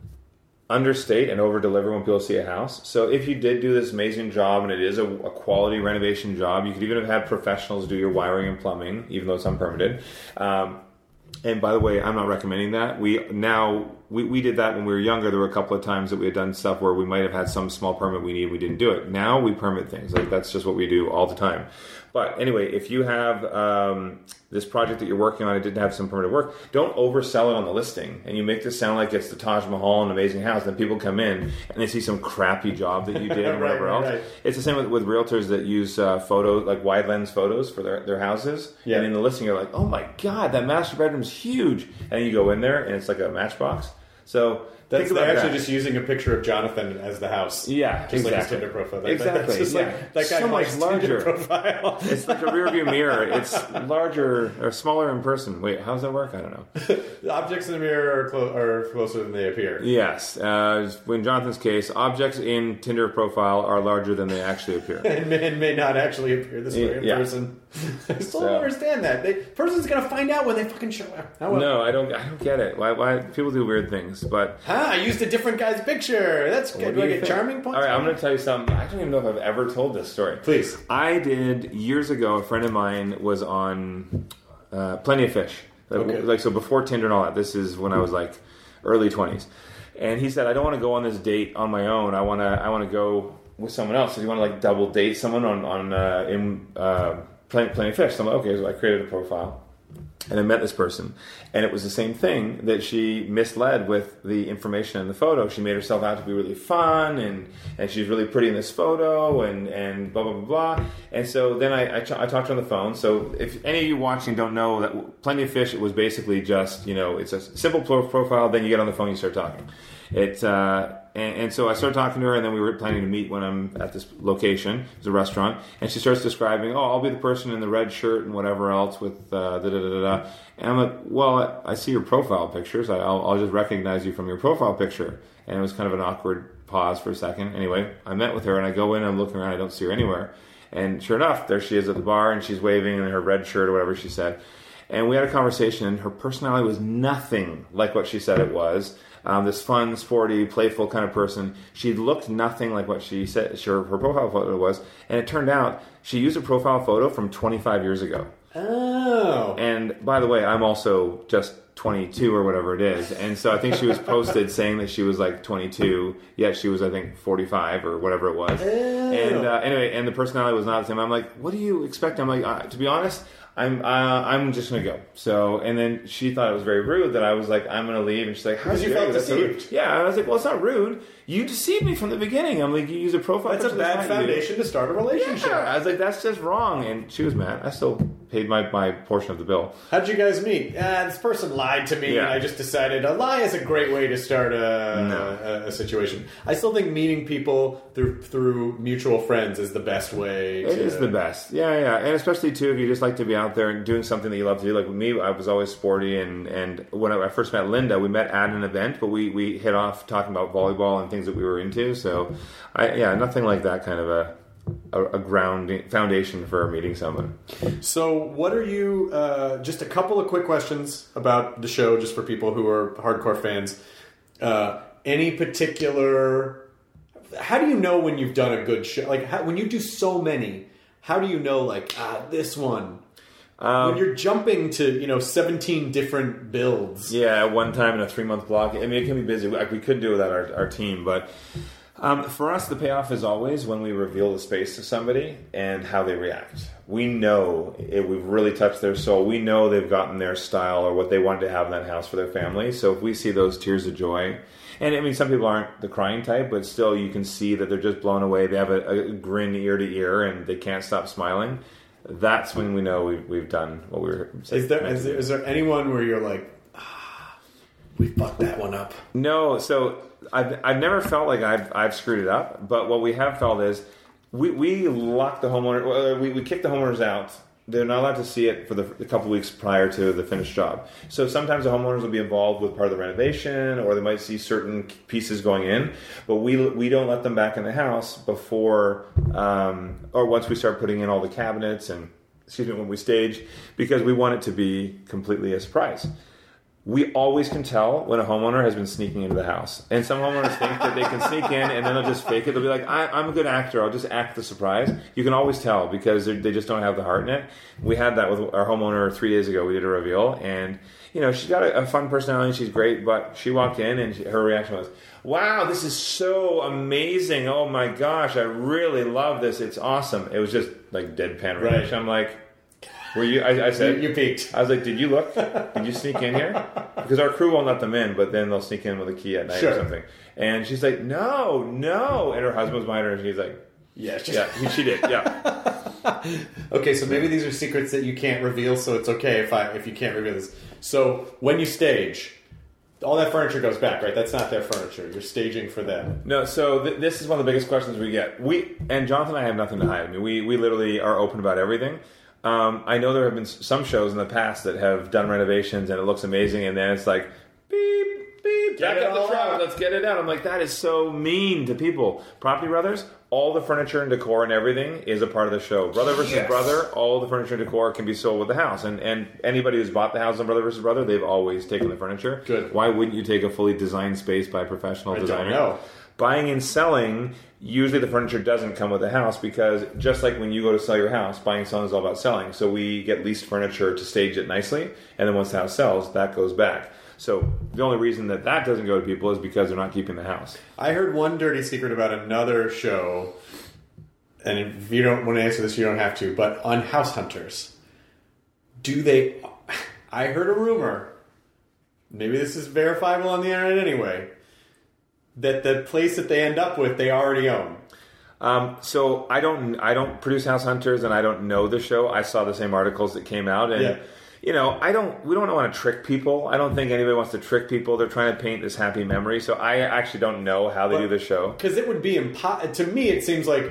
understate and over-deliver when people see a house. So if you did do this amazing job and it is a, a quality renovation job, you could even have had professionals do your wiring and plumbing, even though it's unpermitted. Um, and by the way, I'm not recommending that. We now we, we did that when we were younger. There were a couple of times that we had done stuff where we might have had some small permit we need, we didn't do it. Now we permit things. Like that's just what we do all the time. But anyway, if you have um, this project that you're working on, it didn't have some permitted work, don't oversell it on the listing. And you make this sound like it's the Taj Mahal, an amazing house. Then people come in and they see some crappy job that you did and Right, whatever right, else. right. It's the same with, with realtors that use uh, photo, like wide lens photos for their, their houses. Yeah. And in the listing, you're like, oh my God, that master bedroom's huge. And then you go in there and it's like a matchbox. So That's, think about they're actually that. just using a picture of Jonathan as the house. Yeah, just like his exactly. Tinder profile. That, Exactly, That's just yeah. like that guy So much Mike's Tinder larger. profile. It's like a rear view mirror. It's larger or smaller in person. Wait, how does that work? I don't know. The objects in the mirror are, clo- are closer than they appear. Yes. Uh, in Jonathan's case, objects in Tinder profile are larger than they actually appear. And may, and may not actually appear this way in Yeah. person. I still So- don't understand that. They, person's gonna find out when they fucking show up. How, No, I don't. I don't get it. Why? Why people do weird things? But Ah, I used a different guy's picture. That's what good. do Do I you get think? charming points? All right, I'm going to tell you something. I don't even know if I've ever told this story. Please. I did years ago. A friend of mine was on uh, Plenty of Fish. Like, Okay. like so before Tinder and all that. This is when I was like early twenties, and he said, "I don't want to go on this date on my own. I want to. I want to go with someone else. So you want to like double date someone on on uh, in uh, Plenty, Plenty of Fish." So I'm like, okay. So I created a profile. And I met this person, and it was the same thing that she misled with the information in the photo. She made herself out to be really fun, and, and she's really pretty in this photo, and, and blah, blah, blah, blah. And so then I, I, ch- I talked to her on the phone. So if any of you watching don't know, that Plenty of Fish, it was basically just, you know, it's a simple pro- profile, then you get on the phone, you start talking. It, uh, and, and so I started talking to her, and then we were planning to meet when I'm at this location. It's a restaurant, and she starts describing, "Oh, I'll be the person in the red shirt and whatever else with uh, da da da da da." And I'm like, "Well, I, I see your profile pictures. I, I'll, I'll just recognize you from your profile picture." And it was kind of an awkward pause for a second. Anyway, I met with her, and I go in, and I'm looking around, I don't see her anywhere, and sure enough, there she is at the bar, and she's waving in her red shirt or whatever she said. And we had a conversation, and her personality was nothing like what she said it was. Um, this fun, sporty, playful kind of person. She looked nothing like what she said her, her profile photo was. And it turned out she used a profile photo from twenty-five years ago. Oh. And by the way, I'm also just twenty-two or whatever it is. And so I think she was posted saying that she was like twenty-two, yet she was, I think, forty-five or whatever it was. And uh, anyway, and the personality was not the same. I'm like, what do you expect? I'm like, uh, to be honest, I'm uh, I'm just gonna go. So, and then she thought it was very rude that I was like, I'm gonna leave, and she's like, how Because you dare felt That's so rude. deceived. Yeah, I was like, well, it's not rude. You deceived me from the beginning. I'm like, you use a profile. That's a picture bad that's not you. foundation to start a relationship. Yeah, I was like, that's just wrong. And she was mad. I still paid my, my portion of the bill. How'd you guys meet? Ah, this person lied to me, Yeah. and I just decided a lie is a great way to start a, No. a, a situation. I still think meeting people through through mutual friends is the best way. It to... is the best. Yeah, yeah. And especially, too, if you just like to be out there and doing something that you love to do. Like with me, I was always sporty. And, and when I first met Linda, we met at an event, but we, we hit off talking about volleyball and things that we were into. So, I, yeah, nothing like that kind of a, a, a grounding foundation for meeting someone. So, what are you? Uh, just a couple of quick questions about the show, just for people who are hardcore fans. Uh, any particular? How do you know when you've done a good show? Like how, when you do so many, how do you know? Like ah, this one. Um, when you're jumping to you know seventeen different builds. Yeah, at one time in a three month block. I mean, it can be busy. Like we could do without our, our team, but um, for us, the payoff is always when we reveal the space to somebody and how they react. We know it, we've really touched their soul. We know they've gotten their style or what they wanted to have in that house for their family. So if we see those tears of joy, and I mean, some people aren't the crying type, but still you can see that they're just blown away. They have a, a grin ear to ear and they can't stop smiling. That's when we know we've, we've done what we were saying. Is there, is there is there anyone where you're like, ah, we fucked that one up? No, so I've I've never felt like I've I've screwed it up. But what we have felt is we we lock the homeowner. Well, we we kick the homeowners out. They're not allowed to see it for the a couple weeks prior to the finished job. So sometimes the homeowners will be involved with part of the renovation, or they might see certain pieces going in. But we we don't let them back in the house before, um, or once we start putting in all the cabinets and excuse me when we stage, because we want it to be completely a surprise. we always can tell when a homeowner has been sneaking into the house. And some homeowners think that they can sneak in and then they'll just fake it. They'll be like, I, I'm a good actor. I'll just act the surprise. You can always tell because they just don't have the heart in it. We had that with our homeowner three days ago. We did a reveal. And, you know, she's got a, a fun personality. She's great. But she walked in and she, her reaction was, wow, this is so amazing. Oh, my gosh. I really love this. It's awesome. It was just like deadpan reaction. Right. I'm like... Were you? I, I said you, you peeked. I was like, "Did you look? Did you sneak in here?" Because our crew won't let them in, but then they'll sneak in with a key at night sure. or something. And she's like, "No, no!" And her husband's behind her, and she's like, "Yeah, she, yeah, he, she did, yeah." Okay, so maybe these are secrets that you can't reveal, so it's okay if I if you can't reveal this. So when you stage, all that furniture goes back, right? That's not their furniture. You're staging for them. No, so th- this is one of the biggest questions we get. We and Jonathan and I have nothing to hide. I mean, we we literally are open about everything. Um, I know there have been some shows in the past that have done renovations and it looks amazing, and then it's like, beep, beep, back up the truck, let's get it out. I'm like, that is so mean to people. Property Brothers, all the furniture and decor and everything is a part of the show. Brother versus yes. Brother, all the furniture and decor can be sold with the house. And and anybody who's bought the house on Brother versus Brother, they've always taken the furniture. Good. Why wouldn't you take a fully designed space by a professional I designer? Don't know. Buying and selling, usually the furniture doesn't come with the house because just like when you go to sell your house, buying and selling is all about selling. So we get leased furniture to stage it nicely, and then once the house sells, that goes back. So the only reason that that doesn't go to people is because they're not keeping the house. I heard one dirty secret about another show, and if you don't want to answer this, you don't have to, but on House Hunters, do they... I heard a rumor, maybe this is verifiable on the internet anyway, that the place that they end up with, they already own. Um, so I don't, I don't produce House Hunters, and I don't know the show. I saw the same articles that came out, and yeah. you know, I don't. We don't want to trick people. I don't think anybody wants to trick people. They're trying to paint this happy memory. So I actually don't know how they but, do the show. Because it would be impo- to me. It seems like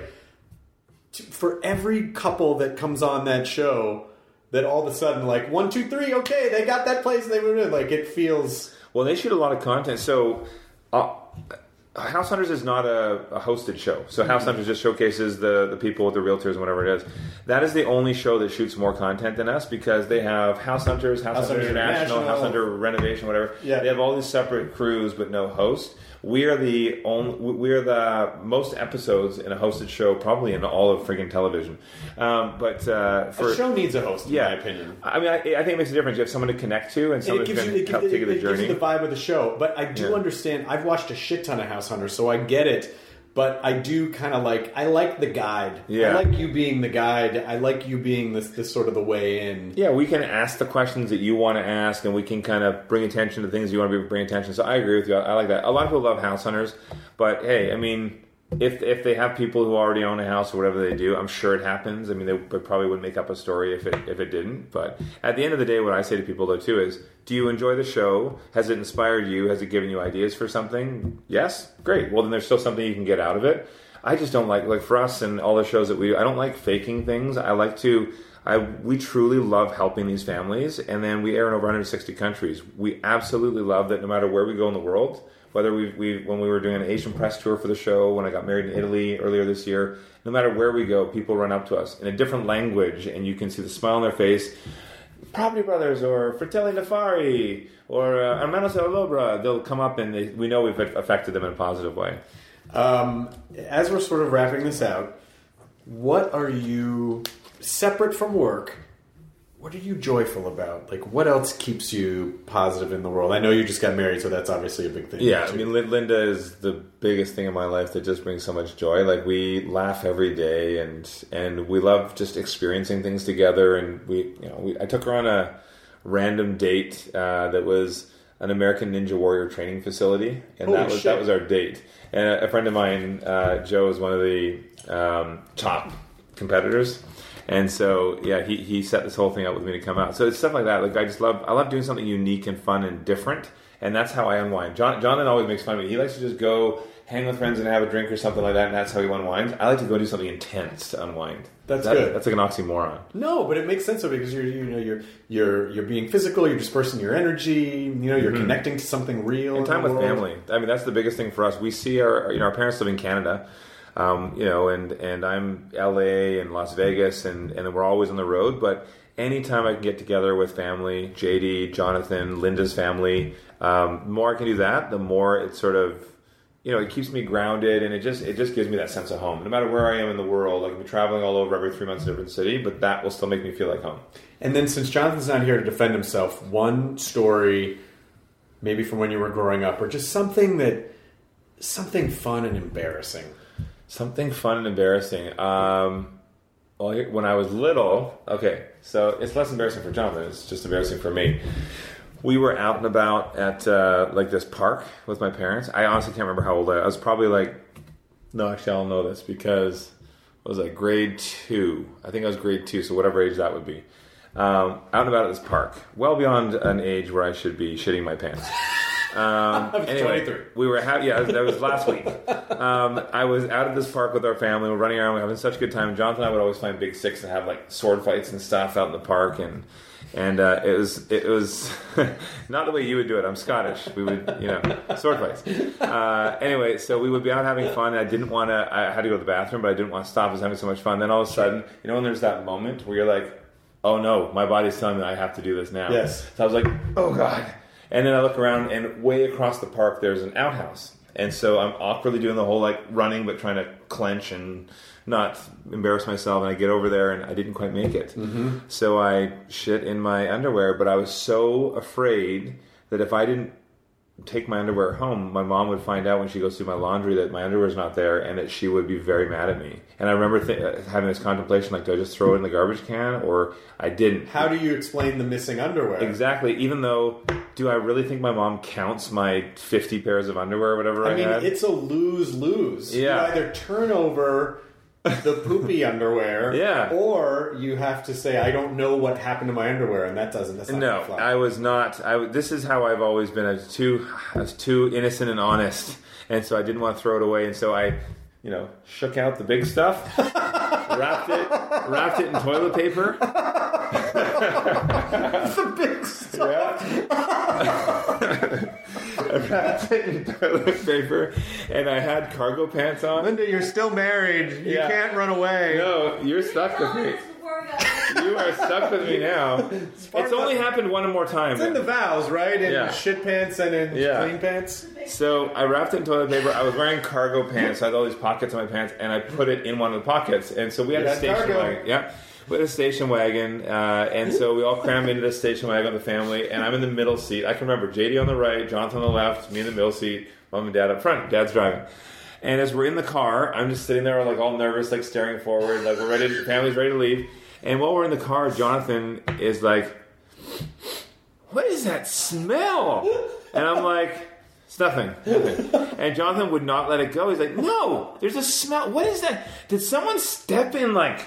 to, for every couple that comes on that show, that all of a sudden, like one, two, three, okay, they got that place. They were in. Like it feels. Well, they shoot a lot of content, so. Uh, House Hunters is not a, a hosted show. So House Hunters just showcases the, the people with the realtors and whatever it is. That is the only show that shoots more content than us because they have House Hunters, House, House Hunter International, International, House Hunter Renovation, whatever. Yeah. They have all these separate crews but no host. We are the only, we are the most episodes in a hosted show probably in all of friggin' television. Um, but uh, for a show needs a host, in yeah, my opinion. I mean, I, I think it makes a difference. You have someone to connect to and someone who can you, help it, take you the it journey. It gives you the vibe of the show. But I do yeah. understand. I've watched a shit ton of House Hunters, so I get it. But I do kind of like, I like the guide. Yeah. I like you being the guide. I like you being this, this sort of the way in. Yeah, we can ask the questions that you want to ask, and we can kind of bring attention to things you want to bring attention. So I agree with you. I like that. A lot of people love House Hunters, but hey, I mean, if if they have people who already own a house or whatever they do, I'm sure it happens. I mean, they probably would make up a story if it if it didn't. But at the end of the day, what I say to people though too is, do you enjoy the show? Has it inspired you? Has it given you ideas for something? Yes? Great. Well, then there's still something you can get out of it. I just don't like, like for us and all the shows that we do, I don't like faking things. I like to, I we truly love helping these families, and then we air in over one hundred sixty countries. We absolutely love that no matter where we go in the world, whether we, we when we were doing an Asian press tour for the show, when I got married in Italy earlier this year, no matter where we go, people run up to us in a different language, and you can see the smile on their face. Property Brothers or Fratelli Nefari or uh, Hermanos de la Lobra, they'll come up and they, we know we've affected them in a positive way. Um, as we're sort of wrapping this out, what are you, separate from work, what are you joyful about? Like, what else keeps you positive in the world? I know you just got married, so that's obviously a big thing. Yeah, I mean, Linda is the biggest thing in my life that just brings so much joy. Like, we laugh every day, and and we love just experiencing things together. And we, you know, we, I took her on a random date uh, that was an American Ninja Warrior training facility, and Holy that was shit. that was our date. And a, a friend of mine, uh, Joe, is one of the um, top competitors. And so, yeah, he, he set this whole thing up with me to come out. So it's stuff like that. Like I just love, I love doing something unique and fun and different, and that's how I unwind. John, Jonathan always makes fun of me. He likes to just go hang with friends and have a drink or something like that, and that's how he unwinds. I like to go do something intense to unwind. That's that, good. That's like an oxymoron. No, but it makes sense though, because you're you know you're you're you're being physical. You're dispersing your energy. You know, you're mm-hmm. connecting to something real. And time in the with world. family. I mean, that's the biggest thing for us. We see our you know our parents live in Canada. Um, you know, and, and I'm L A and Las Vegas, and, and we're always on the road. But anytime I can get together with family, J D, Jonathan, Linda's family, um, the more I can do that, the more it sort of, you know, it keeps me grounded, and it just it just gives me that sense of home. No matter where I am in the world, I can be traveling all over every three months in a different city, but that will still make me feel like home. And then since Jonathan's not here to defend himself, one story, maybe from when you were growing up, or just something that, something fun and embarrassing. Something fun and embarrassing. Um, well, when I was little, okay, so it's less embarrassing for Jonathan. It's just embarrassing for me. We were out and about at uh, like this park with my parents. I honestly can't remember how old I was. I was probably like, no, actually I'll know this because I was like grade two. I think I was grade two, so whatever age that would be. Um, out and about at this park, well beyond an age where I should be shitting my pants. Um, anyway, twenty-three. We were ha- yeah, that was last week. Um, I was out at this park with our family. We're running around. We're having such a good time. Jonathan and I would always find big sticks and have like sword fights and stuff out in the park. And and uh, it was it was not the way you would do it. I'm Scottish. We would, you know, sword fights. Uh, anyway, so we would be out having fun. And I didn't want to. I had to go to the bathroom, but I didn't want to stop. I was having so much fun. Then all of a sudden, you know, when there's that moment where you're like, oh no, my body's telling me I have to do this now. Yes. So I was like, oh God. And then I look around, and way across the park, there's an outhouse. And so I'm awkwardly doing the whole, like, running, but trying to clench and not embarrass myself. And I get over there, and I didn't quite make it. Mm-hmm. So I shit in my underwear, but I was so afraid that if I didn't take my underwear home, my mom would find out when she goes through my laundry that my underwear's not there, and that she would be very mad at me. And I remember th- having this contemplation, like, do I just throw it in the garbage can? Or I didn't. How do you explain the missing underwear? Exactly. Even though, do I really think my mom counts my fifty pairs of underwear or whatever I, I mean, had? it's a lose-lose. Yeah. You either turn over the poopy underwear, yeah. or you have to say, I don't know what happened to my underwear, and that doesn't, that's not No, gonna fly. I was not. I, this is how I've always been. I was too, I was too innocent and honest, and so I didn't want to throw it away. And so I, you know, shook out the big stuff, wrapped it, wrapped it in toilet paper. the big stuff. Yeah. I wrapped it in toilet paper, and I had cargo pants on. Linda, you're still married. You Yeah. can't run away. No, you're stuck with me. You are stuck with me now. It's, part only of- happened one more time. It's in the vows, right? In Yeah. shit pants and in Yeah. clean pants. So I wrapped it in toilet paper. I was wearing cargo pants. So I had all these pockets in my pants, and I put it in one of the pockets. And so we had You a had station cargo. wagon. Yeah, we had a station wagon, uh, and so we all crammed into this station wagon with the family. And I'm in the middle seat. I can remember J D on the right, Jonathan on the left, me in the middle seat, mom and dad up front. Dad's driving. And as we're in the car, I'm just sitting there, like all nervous, like staring forward, like we're ready. The family's ready to leave. And while we're in the car, Jonathan is like, what is that smell? And I'm like, it's nothing, nothing. And Jonathan would not let it go. He's like, no, there's a smell. What is that? Did someone step in, like,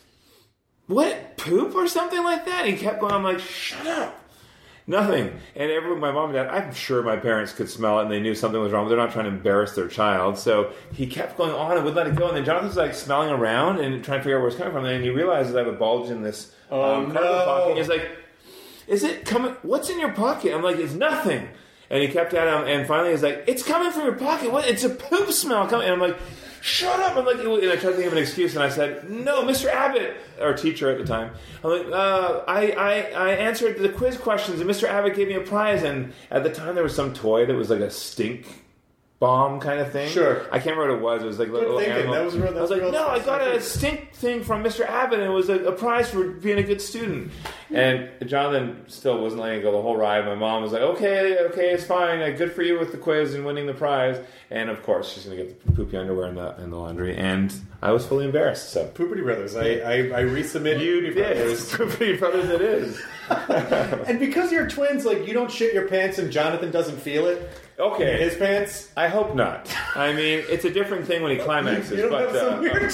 what, poop or something like that? And he kept going. I'm like, shut up. Nothing. And everyone, my mom and dad, I'm sure my parents could smell it and they knew something was wrong, but they're not trying to embarrass their child. So he kept going on and wouldn't let it go. And then Jonathan's like smelling around and trying to figure out where it's coming from. And he realizes I have a bulge in this Oh, um, cargo no. pocket. He's like, is it coming? What's in your pocket? I'm like, it's nothing. And he kept at him, and finally he's like, it's coming from your pocket. What? It's a poop smell coming. And I'm like, shut up. I'm like, and I tried to think of an excuse, and I said, no, Mister Abbott, our teacher at the time. I'm like, uh, I, I, I answered the quiz questions, and Mister Abbott gave me a prize. And at the time, there was some toy that was like a stink bomb kind of thing. Sure. I can't remember what it was. It was like a Good little thinking. animal. That was real- that I was was like, real no, I got a specific. stink thing from Mister Abbott, and it was a, a prize for being a good student. And Jonathan still wasn't letting it go the whole ride. My mom was like, okay, okay, it's fine. Uh, good for you with the quiz and winning the prize. And of course, she's going to get the poopy underwear in the in the laundry. And I was fully embarrassed. So Poopity Brothers. I, I, I resubmit you Poopity did. Brothers. Poopy Brothers it is. And because you're twins, like, you don't shit your pants and Jonathan doesn't feel it in Okay. his pants. I hope not. I mean, it's a different thing when he climaxes. You don't but, have some uh, weird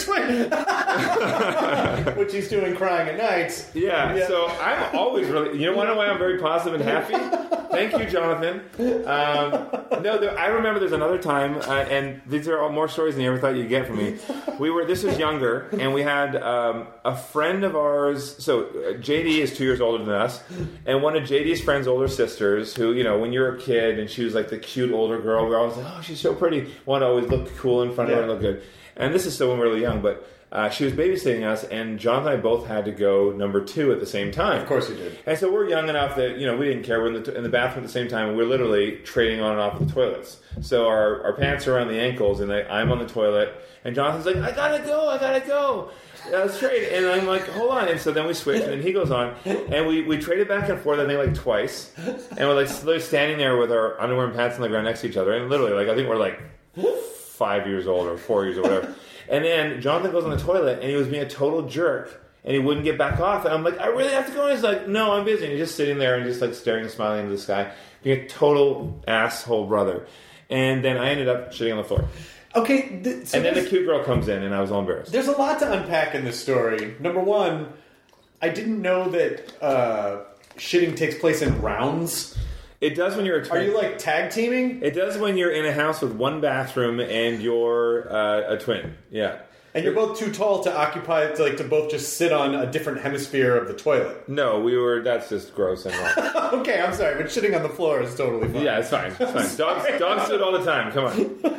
twin. Which he's doing crying at night. Yeah, Yeah. so I'm always really... You know, want to know why I'm very positive and happy? Thank you, Jonathan. Um, no, there, I remember there's another time, uh, and these are all more stories than you ever thought you'd get from me. We were, this was younger, and we had um, a friend of ours. So uh, J D is two years older than us, and one of J D's friend's older sisters, who, you know, when you're a kid and she was like the cute older girl, we were always like, oh, she's so pretty. Want to always look cool in front of Yeah. her and look good. And this is still when we were really young, but. Uh, she was babysitting us, and John and I both had to go number two at the same time. Of course you did. And so we're young enough that, you know, we didn't care. We're in the, in the bathroom at the same time, and we're literally trading on and off the toilets. So our, our pants are around the ankles, and they, I'm on the toilet, and Jonathan's like, I gotta go, I gotta go. Uh, let's trade. And I'm like, hold on. And so then we switch, and then he goes on, and we, we traded back and forth, I think, like twice. And we're like literally standing there with our underwear and pants on the ground next to each other, and literally, like, I think we're like five years old or four years or whatever. And then Jonathan goes on the toilet, and he was being a total jerk, and he wouldn't get back off. And I'm like, I really have to go. And he's like, no, I'm busy. And he's just sitting there and just like staring and smiling into the sky, being a total asshole brother. And then I ended up shitting on the floor. Okay. Th- so and then the cute girl comes in, and I was all embarrassed. There's a lot to unpack in this story. Number one, I didn't know that uh, shitting takes place in rounds. It does when you're a twin. Are you like tag teaming? It does when you're in a house with one bathroom and you're uh, a twin. Yeah. And you're both too tall to occupy, to like to both just sit on a different hemisphere of the toilet. No, we were. That's just gross and wrong. Okay, I'm sorry, but shitting on the floor is totally fine. Yeah, it's fine. It's fine. Dogs, dogs do it all the time. Come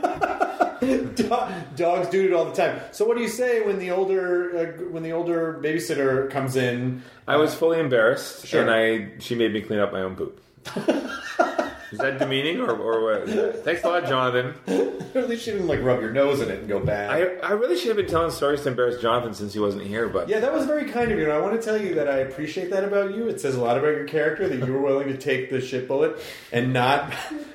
on. Do- Dogs do it all the time. So, what do you say when the older uh, when the older babysitter comes in? I was fully embarrassed, Sure. and I she made me clean up my own poop. Is that demeaning or, or what? Thanks a lot, Jonathan. At least she didn't like rub your nose in it and go bad. I I really should have been telling stories to embarrass Jonathan since he wasn't here, but Yeah, that was very kind of you, and I want to tell you that I appreciate that about you. It says a lot about your character that you were willing to take the shit bullet and not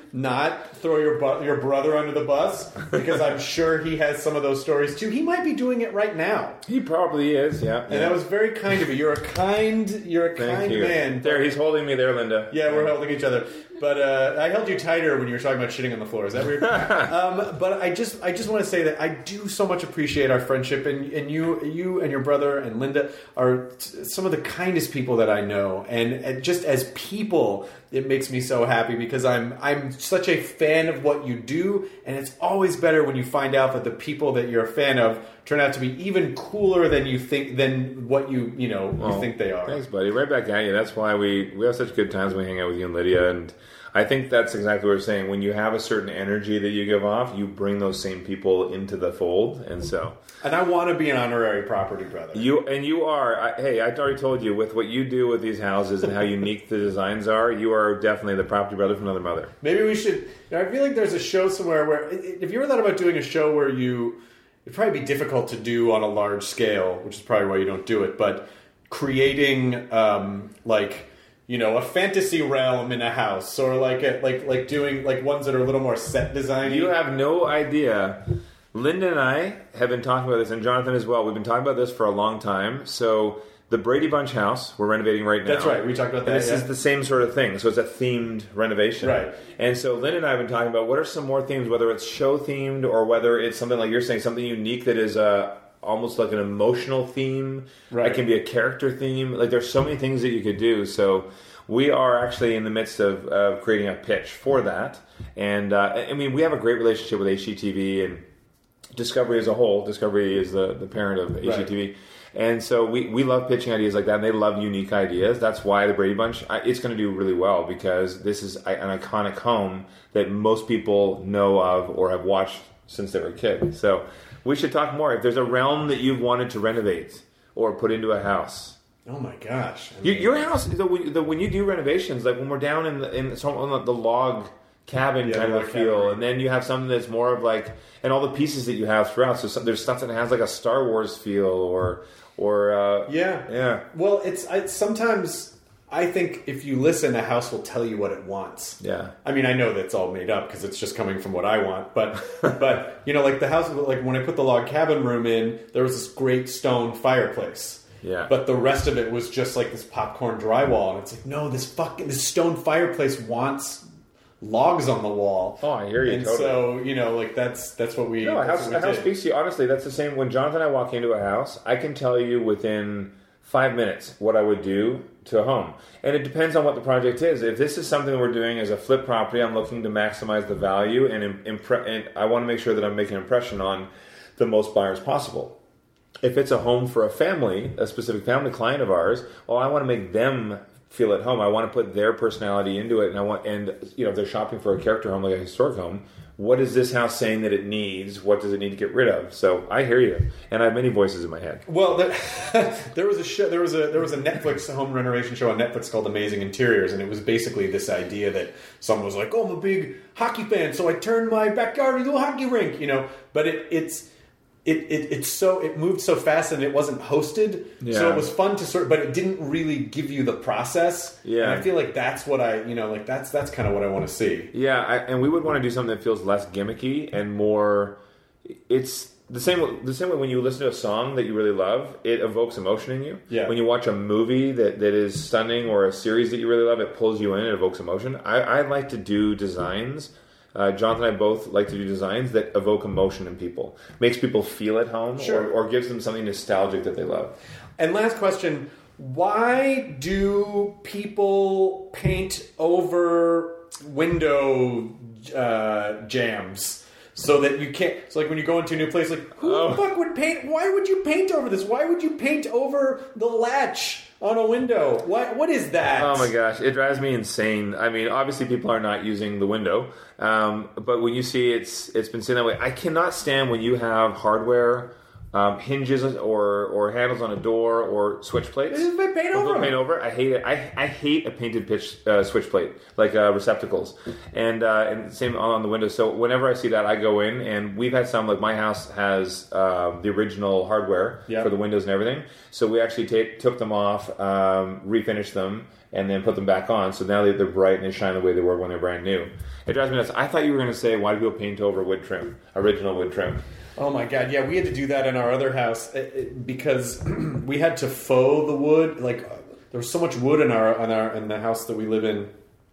not throw your bu- your brother under the bus, because I'm sure he has some of those stories too. He might be doing it right now, he probably is. Yeah, and that was very kind of you. You're a kind, you're a Thank kind you. man. There, he's holding me there, Linda. Yeah, we're holding each other. But uh, I held you tighter when you were talking about shitting on the floor. Is that weird? um, but I just, I just want to say that I do so much appreciate our friendship, and, and you, you and your brother and Linda are t- some of the kindest people that I know. And, and just as people, it makes me so happy because I'm, I'm such a fan of what you do, and it's always better when you find out that the people that you're a fan of turn out to be even cooler than you think, than what you, you know, you Oh, think they are. Thanks, buddy. Right back at you. That's why we, we have such good times when we hang out with you and Lydia. And I think that's exactly what we're saying. When you have a certain energy that you give off, you bring those same people into the fold. And so... And I want to be an honorary property brother. You and you are. I, hey, I already told you with what you do with these houses and how unique the designs are. You are definitely the property brother from another mother. Maybe we should. You know, I feel like there's a show somewhere where, if you ever thought about doing a show where you, it'd probably be difficult to do on a large scale, which is probably why you don't do it. But creating, um, like, you know, a fantasy realm in a house, or like a, like like doing like ones that are a little more set design. You have no idea. Linda and I have been talking about this, and Jonathan as well. We've been talking about this for a long time. So the Brady Bunch house we're renovating right now. That's right. We talked about that. And this yeah. is the same sort of thing. So it's a themed renovation. Right. And so Linda and I have been talking about what are some more themes, whether it's show themed or whether it's something like you're saying, something unique that is uh, almost like an emotional theme. Right. It can be a character theme. Like there's so many things that you could do. So we are actually in the midst of uh, creating a pitch for that. And uh, I mean, we have a great relationship with H G T V and Discovery as a whole. Discovery is the, the parent of H G T V. Right. And so we, we love pitching ideas like that, and they love unique ideas. That's why the Brady Bunch, it's going to do really well, because this is an iconic home that most people know of or have watched since they were a kid. So we should talk more. If there's a realm that you've wanted to renovate or put into a house. Oh my gosh. I You, mean, your house, the, the, when you do renovations, like when we're down in the, in some, on the, the log cabin Yeah, kind the of a log feel, cabin. and then you have something that's more of like, and all the pieces that you have throughout. So some, there's stuff that has like a Star Wars feel, or or uh, Yeah. yeah. Well, it's I, sometimes I think if you listen, a house will tell you what it wants. Yeah. I mean, I know that's all made up because it's just coming from what I want. But but you know, like the house, like when I put the log cabin room in, there was this great stone fireplace. Yeah. But the rest of it was just like this popcorn drywall, and it's like, no, this fucking this stone fireplace wants logs on the wall. Oh, I hear you And totally. so, you know, like that's that's what we. No, a that's house, what a we house did. speaks to you. Honestly, that's the same. When Jonathan and I walk into a house, I can tell you within five minutes what I would do to a home. And it depends on what the project is. If this is something we're doing as a flip property, I'm looking to maximize the value, and, impre- and I want to make sure that I'm making an impression on the most buyers possible. If it's a home for a family, a specific family client of ours, well, I want to make them feel at home. I want to put their personality into it, and I want, and you know, if they're shopping for a character home like a historic home, what is this house saying that it needs? What does it need to get rid of? So I hear you, and I have many voices in my head. Well, there, there was a show, there was a there was a Netflix home renovation show on Netflix called Amazing Interiors, and it was basically this idea that someone was like, "Oh, I'm a big hockey fan, so I turned my backyard into a hockey rink," you know. But it, it's it, it it's so it moved so fast, and it wasn't hosted, yeah. so it was fun to sort, but it didn't really give you the process. Yeah, and I feel like that's what I you know like that's that's kind of what I want to see. Yeah, I, and we would want to do something that feels less gimmicky and more. It's the same the same way when you listen to a song that you really love, it evokes emotion in you. Yeah. When you watch a movie that, that is stunning or a series that you really love, it pulls you in. It evokes emotion. I, I like to do designs. Uh, Jonathan and I both like to do designs that evoke emotion in people. Makes people feel at home, sure. or, or gives them something nostalgic that they love. And last question, why do people paint over window uh, jams? So that you can't... So like when you go into a new place, like, who oh. the fuck would paint... Why would you paint over this? Why would you paint over the latch on a window? What What is that? Oh my gosh, it drives me insane. I mean, obviously people are not using the window, um, but when you see it's it's been seen that way. I cannot stand when you have hardware, um, hinges or or handles on a door or switch plates. This is my paint over. Paint over. I hate it. I, I hate a painted pitch uh, switch plate, like uh, receptacles, and uh, and same on the windows. So whenever I see that, I go in, and we've had some. Like my house has uh, the original hardware yeah. for the windows and everything. So we actually take, took them off, um, refinished them, and then put them back on. So now they're bright and they shine the way they were when they're brand new. It drives me nuts. I thought you were going to say, why do people paint over wood trim, original wood trim? Oh my god, yeah, we had to do that in our other house because we had to faux the wood. Like there was so much wood in our in our in the house that we live in,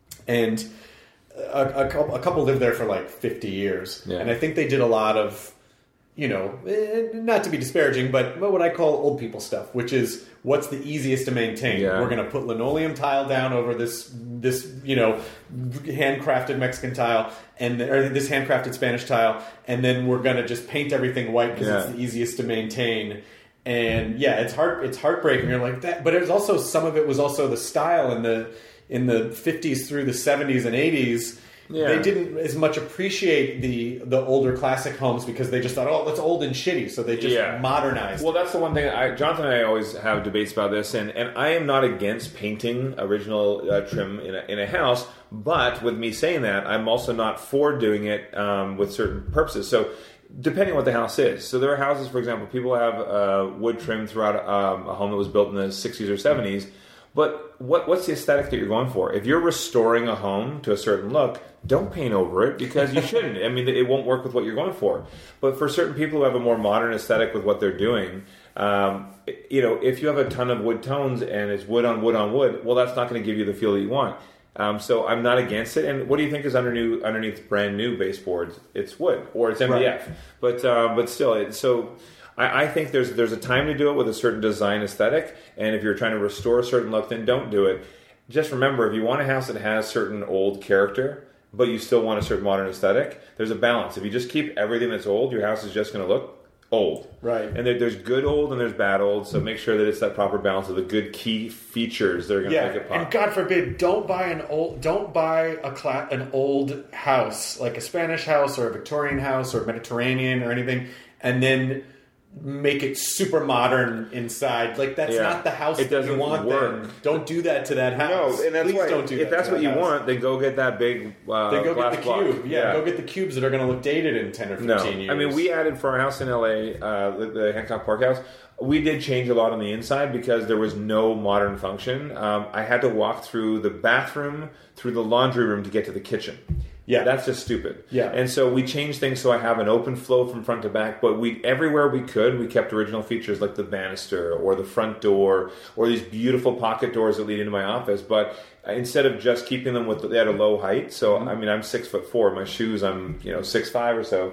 and a, a, couple, a couple lived there for like fifty years, yeah. and I think they did a lot of, you know, not to be disparaging, but what I call old people stuff, which is what's the easiest to maintain. Yeah. We're going to put linoleum tile down over this this you know handcrafted Mexican tile, and or this handcrafted Spanish tile, and then we're going to just paint everything white because yeah. it's the easiest to maintain. And yeah, it's heart it's heartbreaking. You're like that, but it was also some of it was also the style in the in the fifties through the seventies and eighties. Yeah. They didn't as much appreciate the the older classic homes because they just thought, oh, that's old and shitty, so they just yeah. modernized. Well, that's the one thing. I, Jonathan and I always have debates about this, and, and I am not against painting original uh, trim in a, in a house, but with me saying that, I'm also not for doing it um, with certain purposes. So depending on what the house is. So there are houses, for example, people have uh, wood trim throughout um, a home that was built in the sixties or seventies, but what what's the aesthetic that you're going for? If you're restoring a home to a certain look, don't paint over it because you shouldn't. I mean, it won't work with what you're going for. But for certain people who have a more modern aesthetic with what they're doing, um, you know, if you have a ton of wood tones and it's wood on wood on wood, well, that's not going to give you the feel that you want. Um, so I'm not against it. And what do you think is underneath underneath brand new baseboards? It's wood or it's M D F. Right. But uh, but still, it, so. I think there's there's a time to do it with a certain design aesthetic, and if you're trying to restore a certain look, then don't do it. Just remember, if you want a house that has certain old character, but you still want a certain modern aesthetic, there's a balance. If you just keep everything that's old, your house is just going to look old. Right. And there, there's good old and there's bad old, so make sure that it's that proper balance of the good key features that are going to yeah, make it pop. And God forbid, don't buy an old don't buy a cla- an old house, like a Spanish house or a Victorian house or Mediterranean or anything, and then make it super modern inside. Like that's yeah. not the house it that doesn't you want. work. Then. Don't do that to that house. No, and that's Please why, don't do if that that's to what that you house. want, then go get that big uh, then go glass get the block. cube. Yeah, yeah, go get the cubes that are going to look dated in ten or fifteen no. years. I mean, we added for our house in L A, uh, the, the Hancock Park house. We did change a lot on the inside because there was no modern function. Um, I had to walk through the bathroom, through the laundry room to get to the kitchen. Yeah, that's just stupid. Yeah, and so we changed things so I have an open flow from front to back. But we everywhere we could, we kept original features like the banister or the front door or these beautiful pocket doors that lead into my office. But instead of just keeping them with at a low height, so mm-hmm. I mean I'm six foot four. My shoes I'm you know six five or so.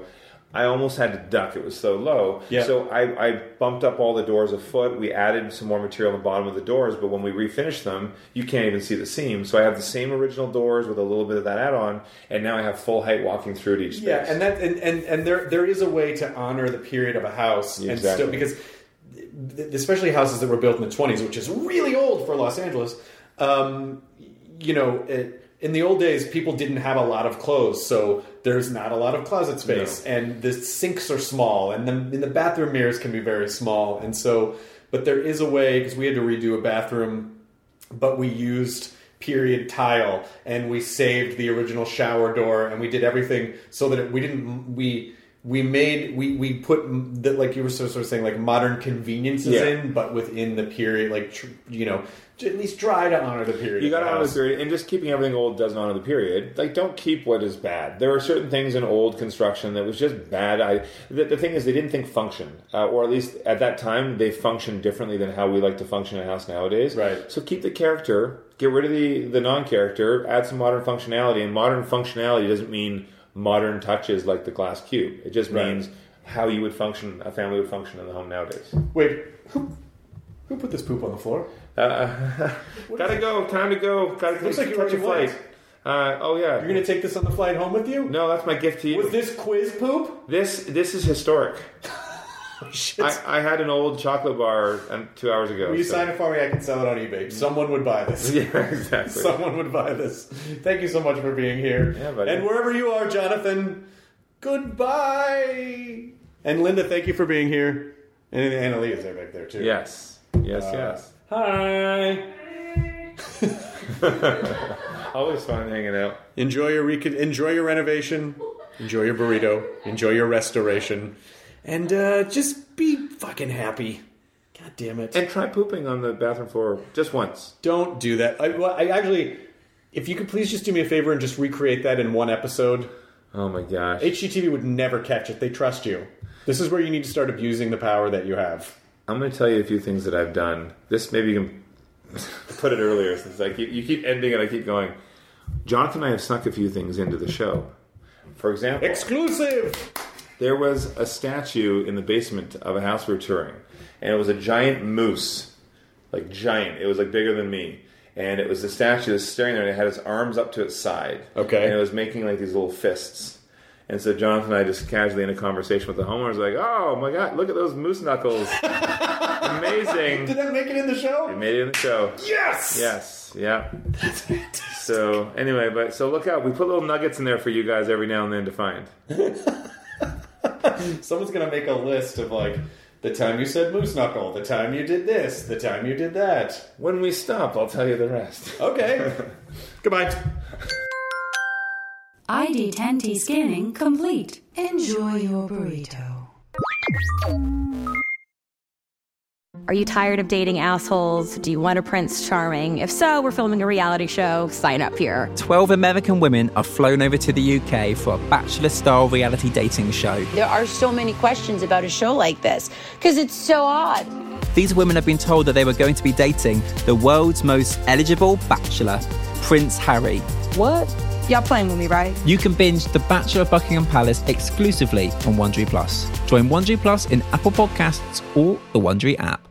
I almost had to duck. It was so low. Yeah. So I, I bumped up all the doors a foot. We added some more material on the bottom of the doors, but when we refinished them, you can't even see the seam. So I have the same original doors with a little bit of that add-on, and now I have full height walking through to each space. Yeah, and that and, and, and there there is a way to honor the period of a house, Exactly. and still, because especially houses that were built in the twenties, which is really old for Los Angeles. Um, you know. It, In the old days, people didn't have a lot of clothes, so there's not a lot of closet space, No. and the sinks are small, and the, and the bathroom mirrors can be very small, and so, but there is a way, because we had to redo a bathroom, but we used period tile, and we saved the original shower door, and we did everything so that it, we didn't, we... We made we we put the, like you were sort of saying, like modern conveniences Yeah. in, but within the period, like tr- you know, to at least try to honor the period. You got of to the honor the house. period, and just keeping everything old doesn't honor the period. Like, don't keep what is bad. There are certain things in old construction that was just bad. I the, the thing is, they didn't think function, uh, or at least at that time, they functioned differently than how we like to function in a house nowadays. Right. So keep the character, get rid of the the non-character, add some modern functionality. And modern functionality doesn't mean modern touches like the glass cube. It just Right. means how you would function, a family would function in the home nowadays. Wait, who who put this poop on the floor? Uh, gotta go. Time to go. Gotta Looks like you're catch a already flight. Uh, oh yeah. You're going to take this on the flight home with you? No, that's my gift to you. Was this quiz poop? This this is historic. Shit. I, I had an old chocolate bar um, two hours ago. Will you so- sign it for me? I can sell it on eBay. Someone would buy this. Yeah, exactly. Someone would buy this. Thank you so much for being here. Yeah, buddy. And wherever you are, Jonathan, goodbye. And Linda, thank you for being here. And Annalie is there back there too. Yes, yes, Uh, yes. Hi. Always fun hanging out. Enjoy your recon- enjoy your renovation. Enjoy your burrito. Enjoy your restoration. And uh, just be fucking happy. God damn it. And try pooping on the bathroom floor just once. Don't do that. I, well, I actually, if you could please just do me a favor and just recreate that in one episode. Oh my gosh. H G T V would never catch it. They trust you. This is where you need to start abusing the power that you have. I'm going to tell you a few things that I've done. This maybe you can put it earlier since I keep, you keep ending and I keep going. Jonathan and I have snuck a few things into the show. For example, Exclusive! there was a statue in the basement of a house we were touring, and it was a giant moose, like giant. It was like bigger than me, and it was the statue that was staring there, and it had its arms up to its side. Okay. And it was making like these little fists. And so Jonathan and I just casually in a conversation with the homeowners, like, "Oh my God, look at those moose knuckles! Amazing!" Did that make it in the We show? made it in the show. Yes! Yes. Yeah. So anyway, but so look out. We put little nuggets in there for you guys every now and then to find. Someone's going to make a list of, like, the time you said moose knuckle, the time you did this, the time you did that. When we stop, I'll tell you the rest. Okay. Goodbye. I D ten T scanning complete. Enjoy your burrito. Are you tired of dating assholes? Do you want a Prince Charming? If so, we're filming a reality show. Sign up here. twelve American women are flown over to the U K for a bachelor-style reality dating show. There are so many questions about a show like this because it's so odd. These women have been told that they were going to be dating the world's most eligible bachelor, Prince Harry. What? Y'all playing with me, right? You can binge The Bachelor of Buckingham Palace exclusively on Wondery Plus. Join Wondery Plus in Apple Podcasts or the Wondery app.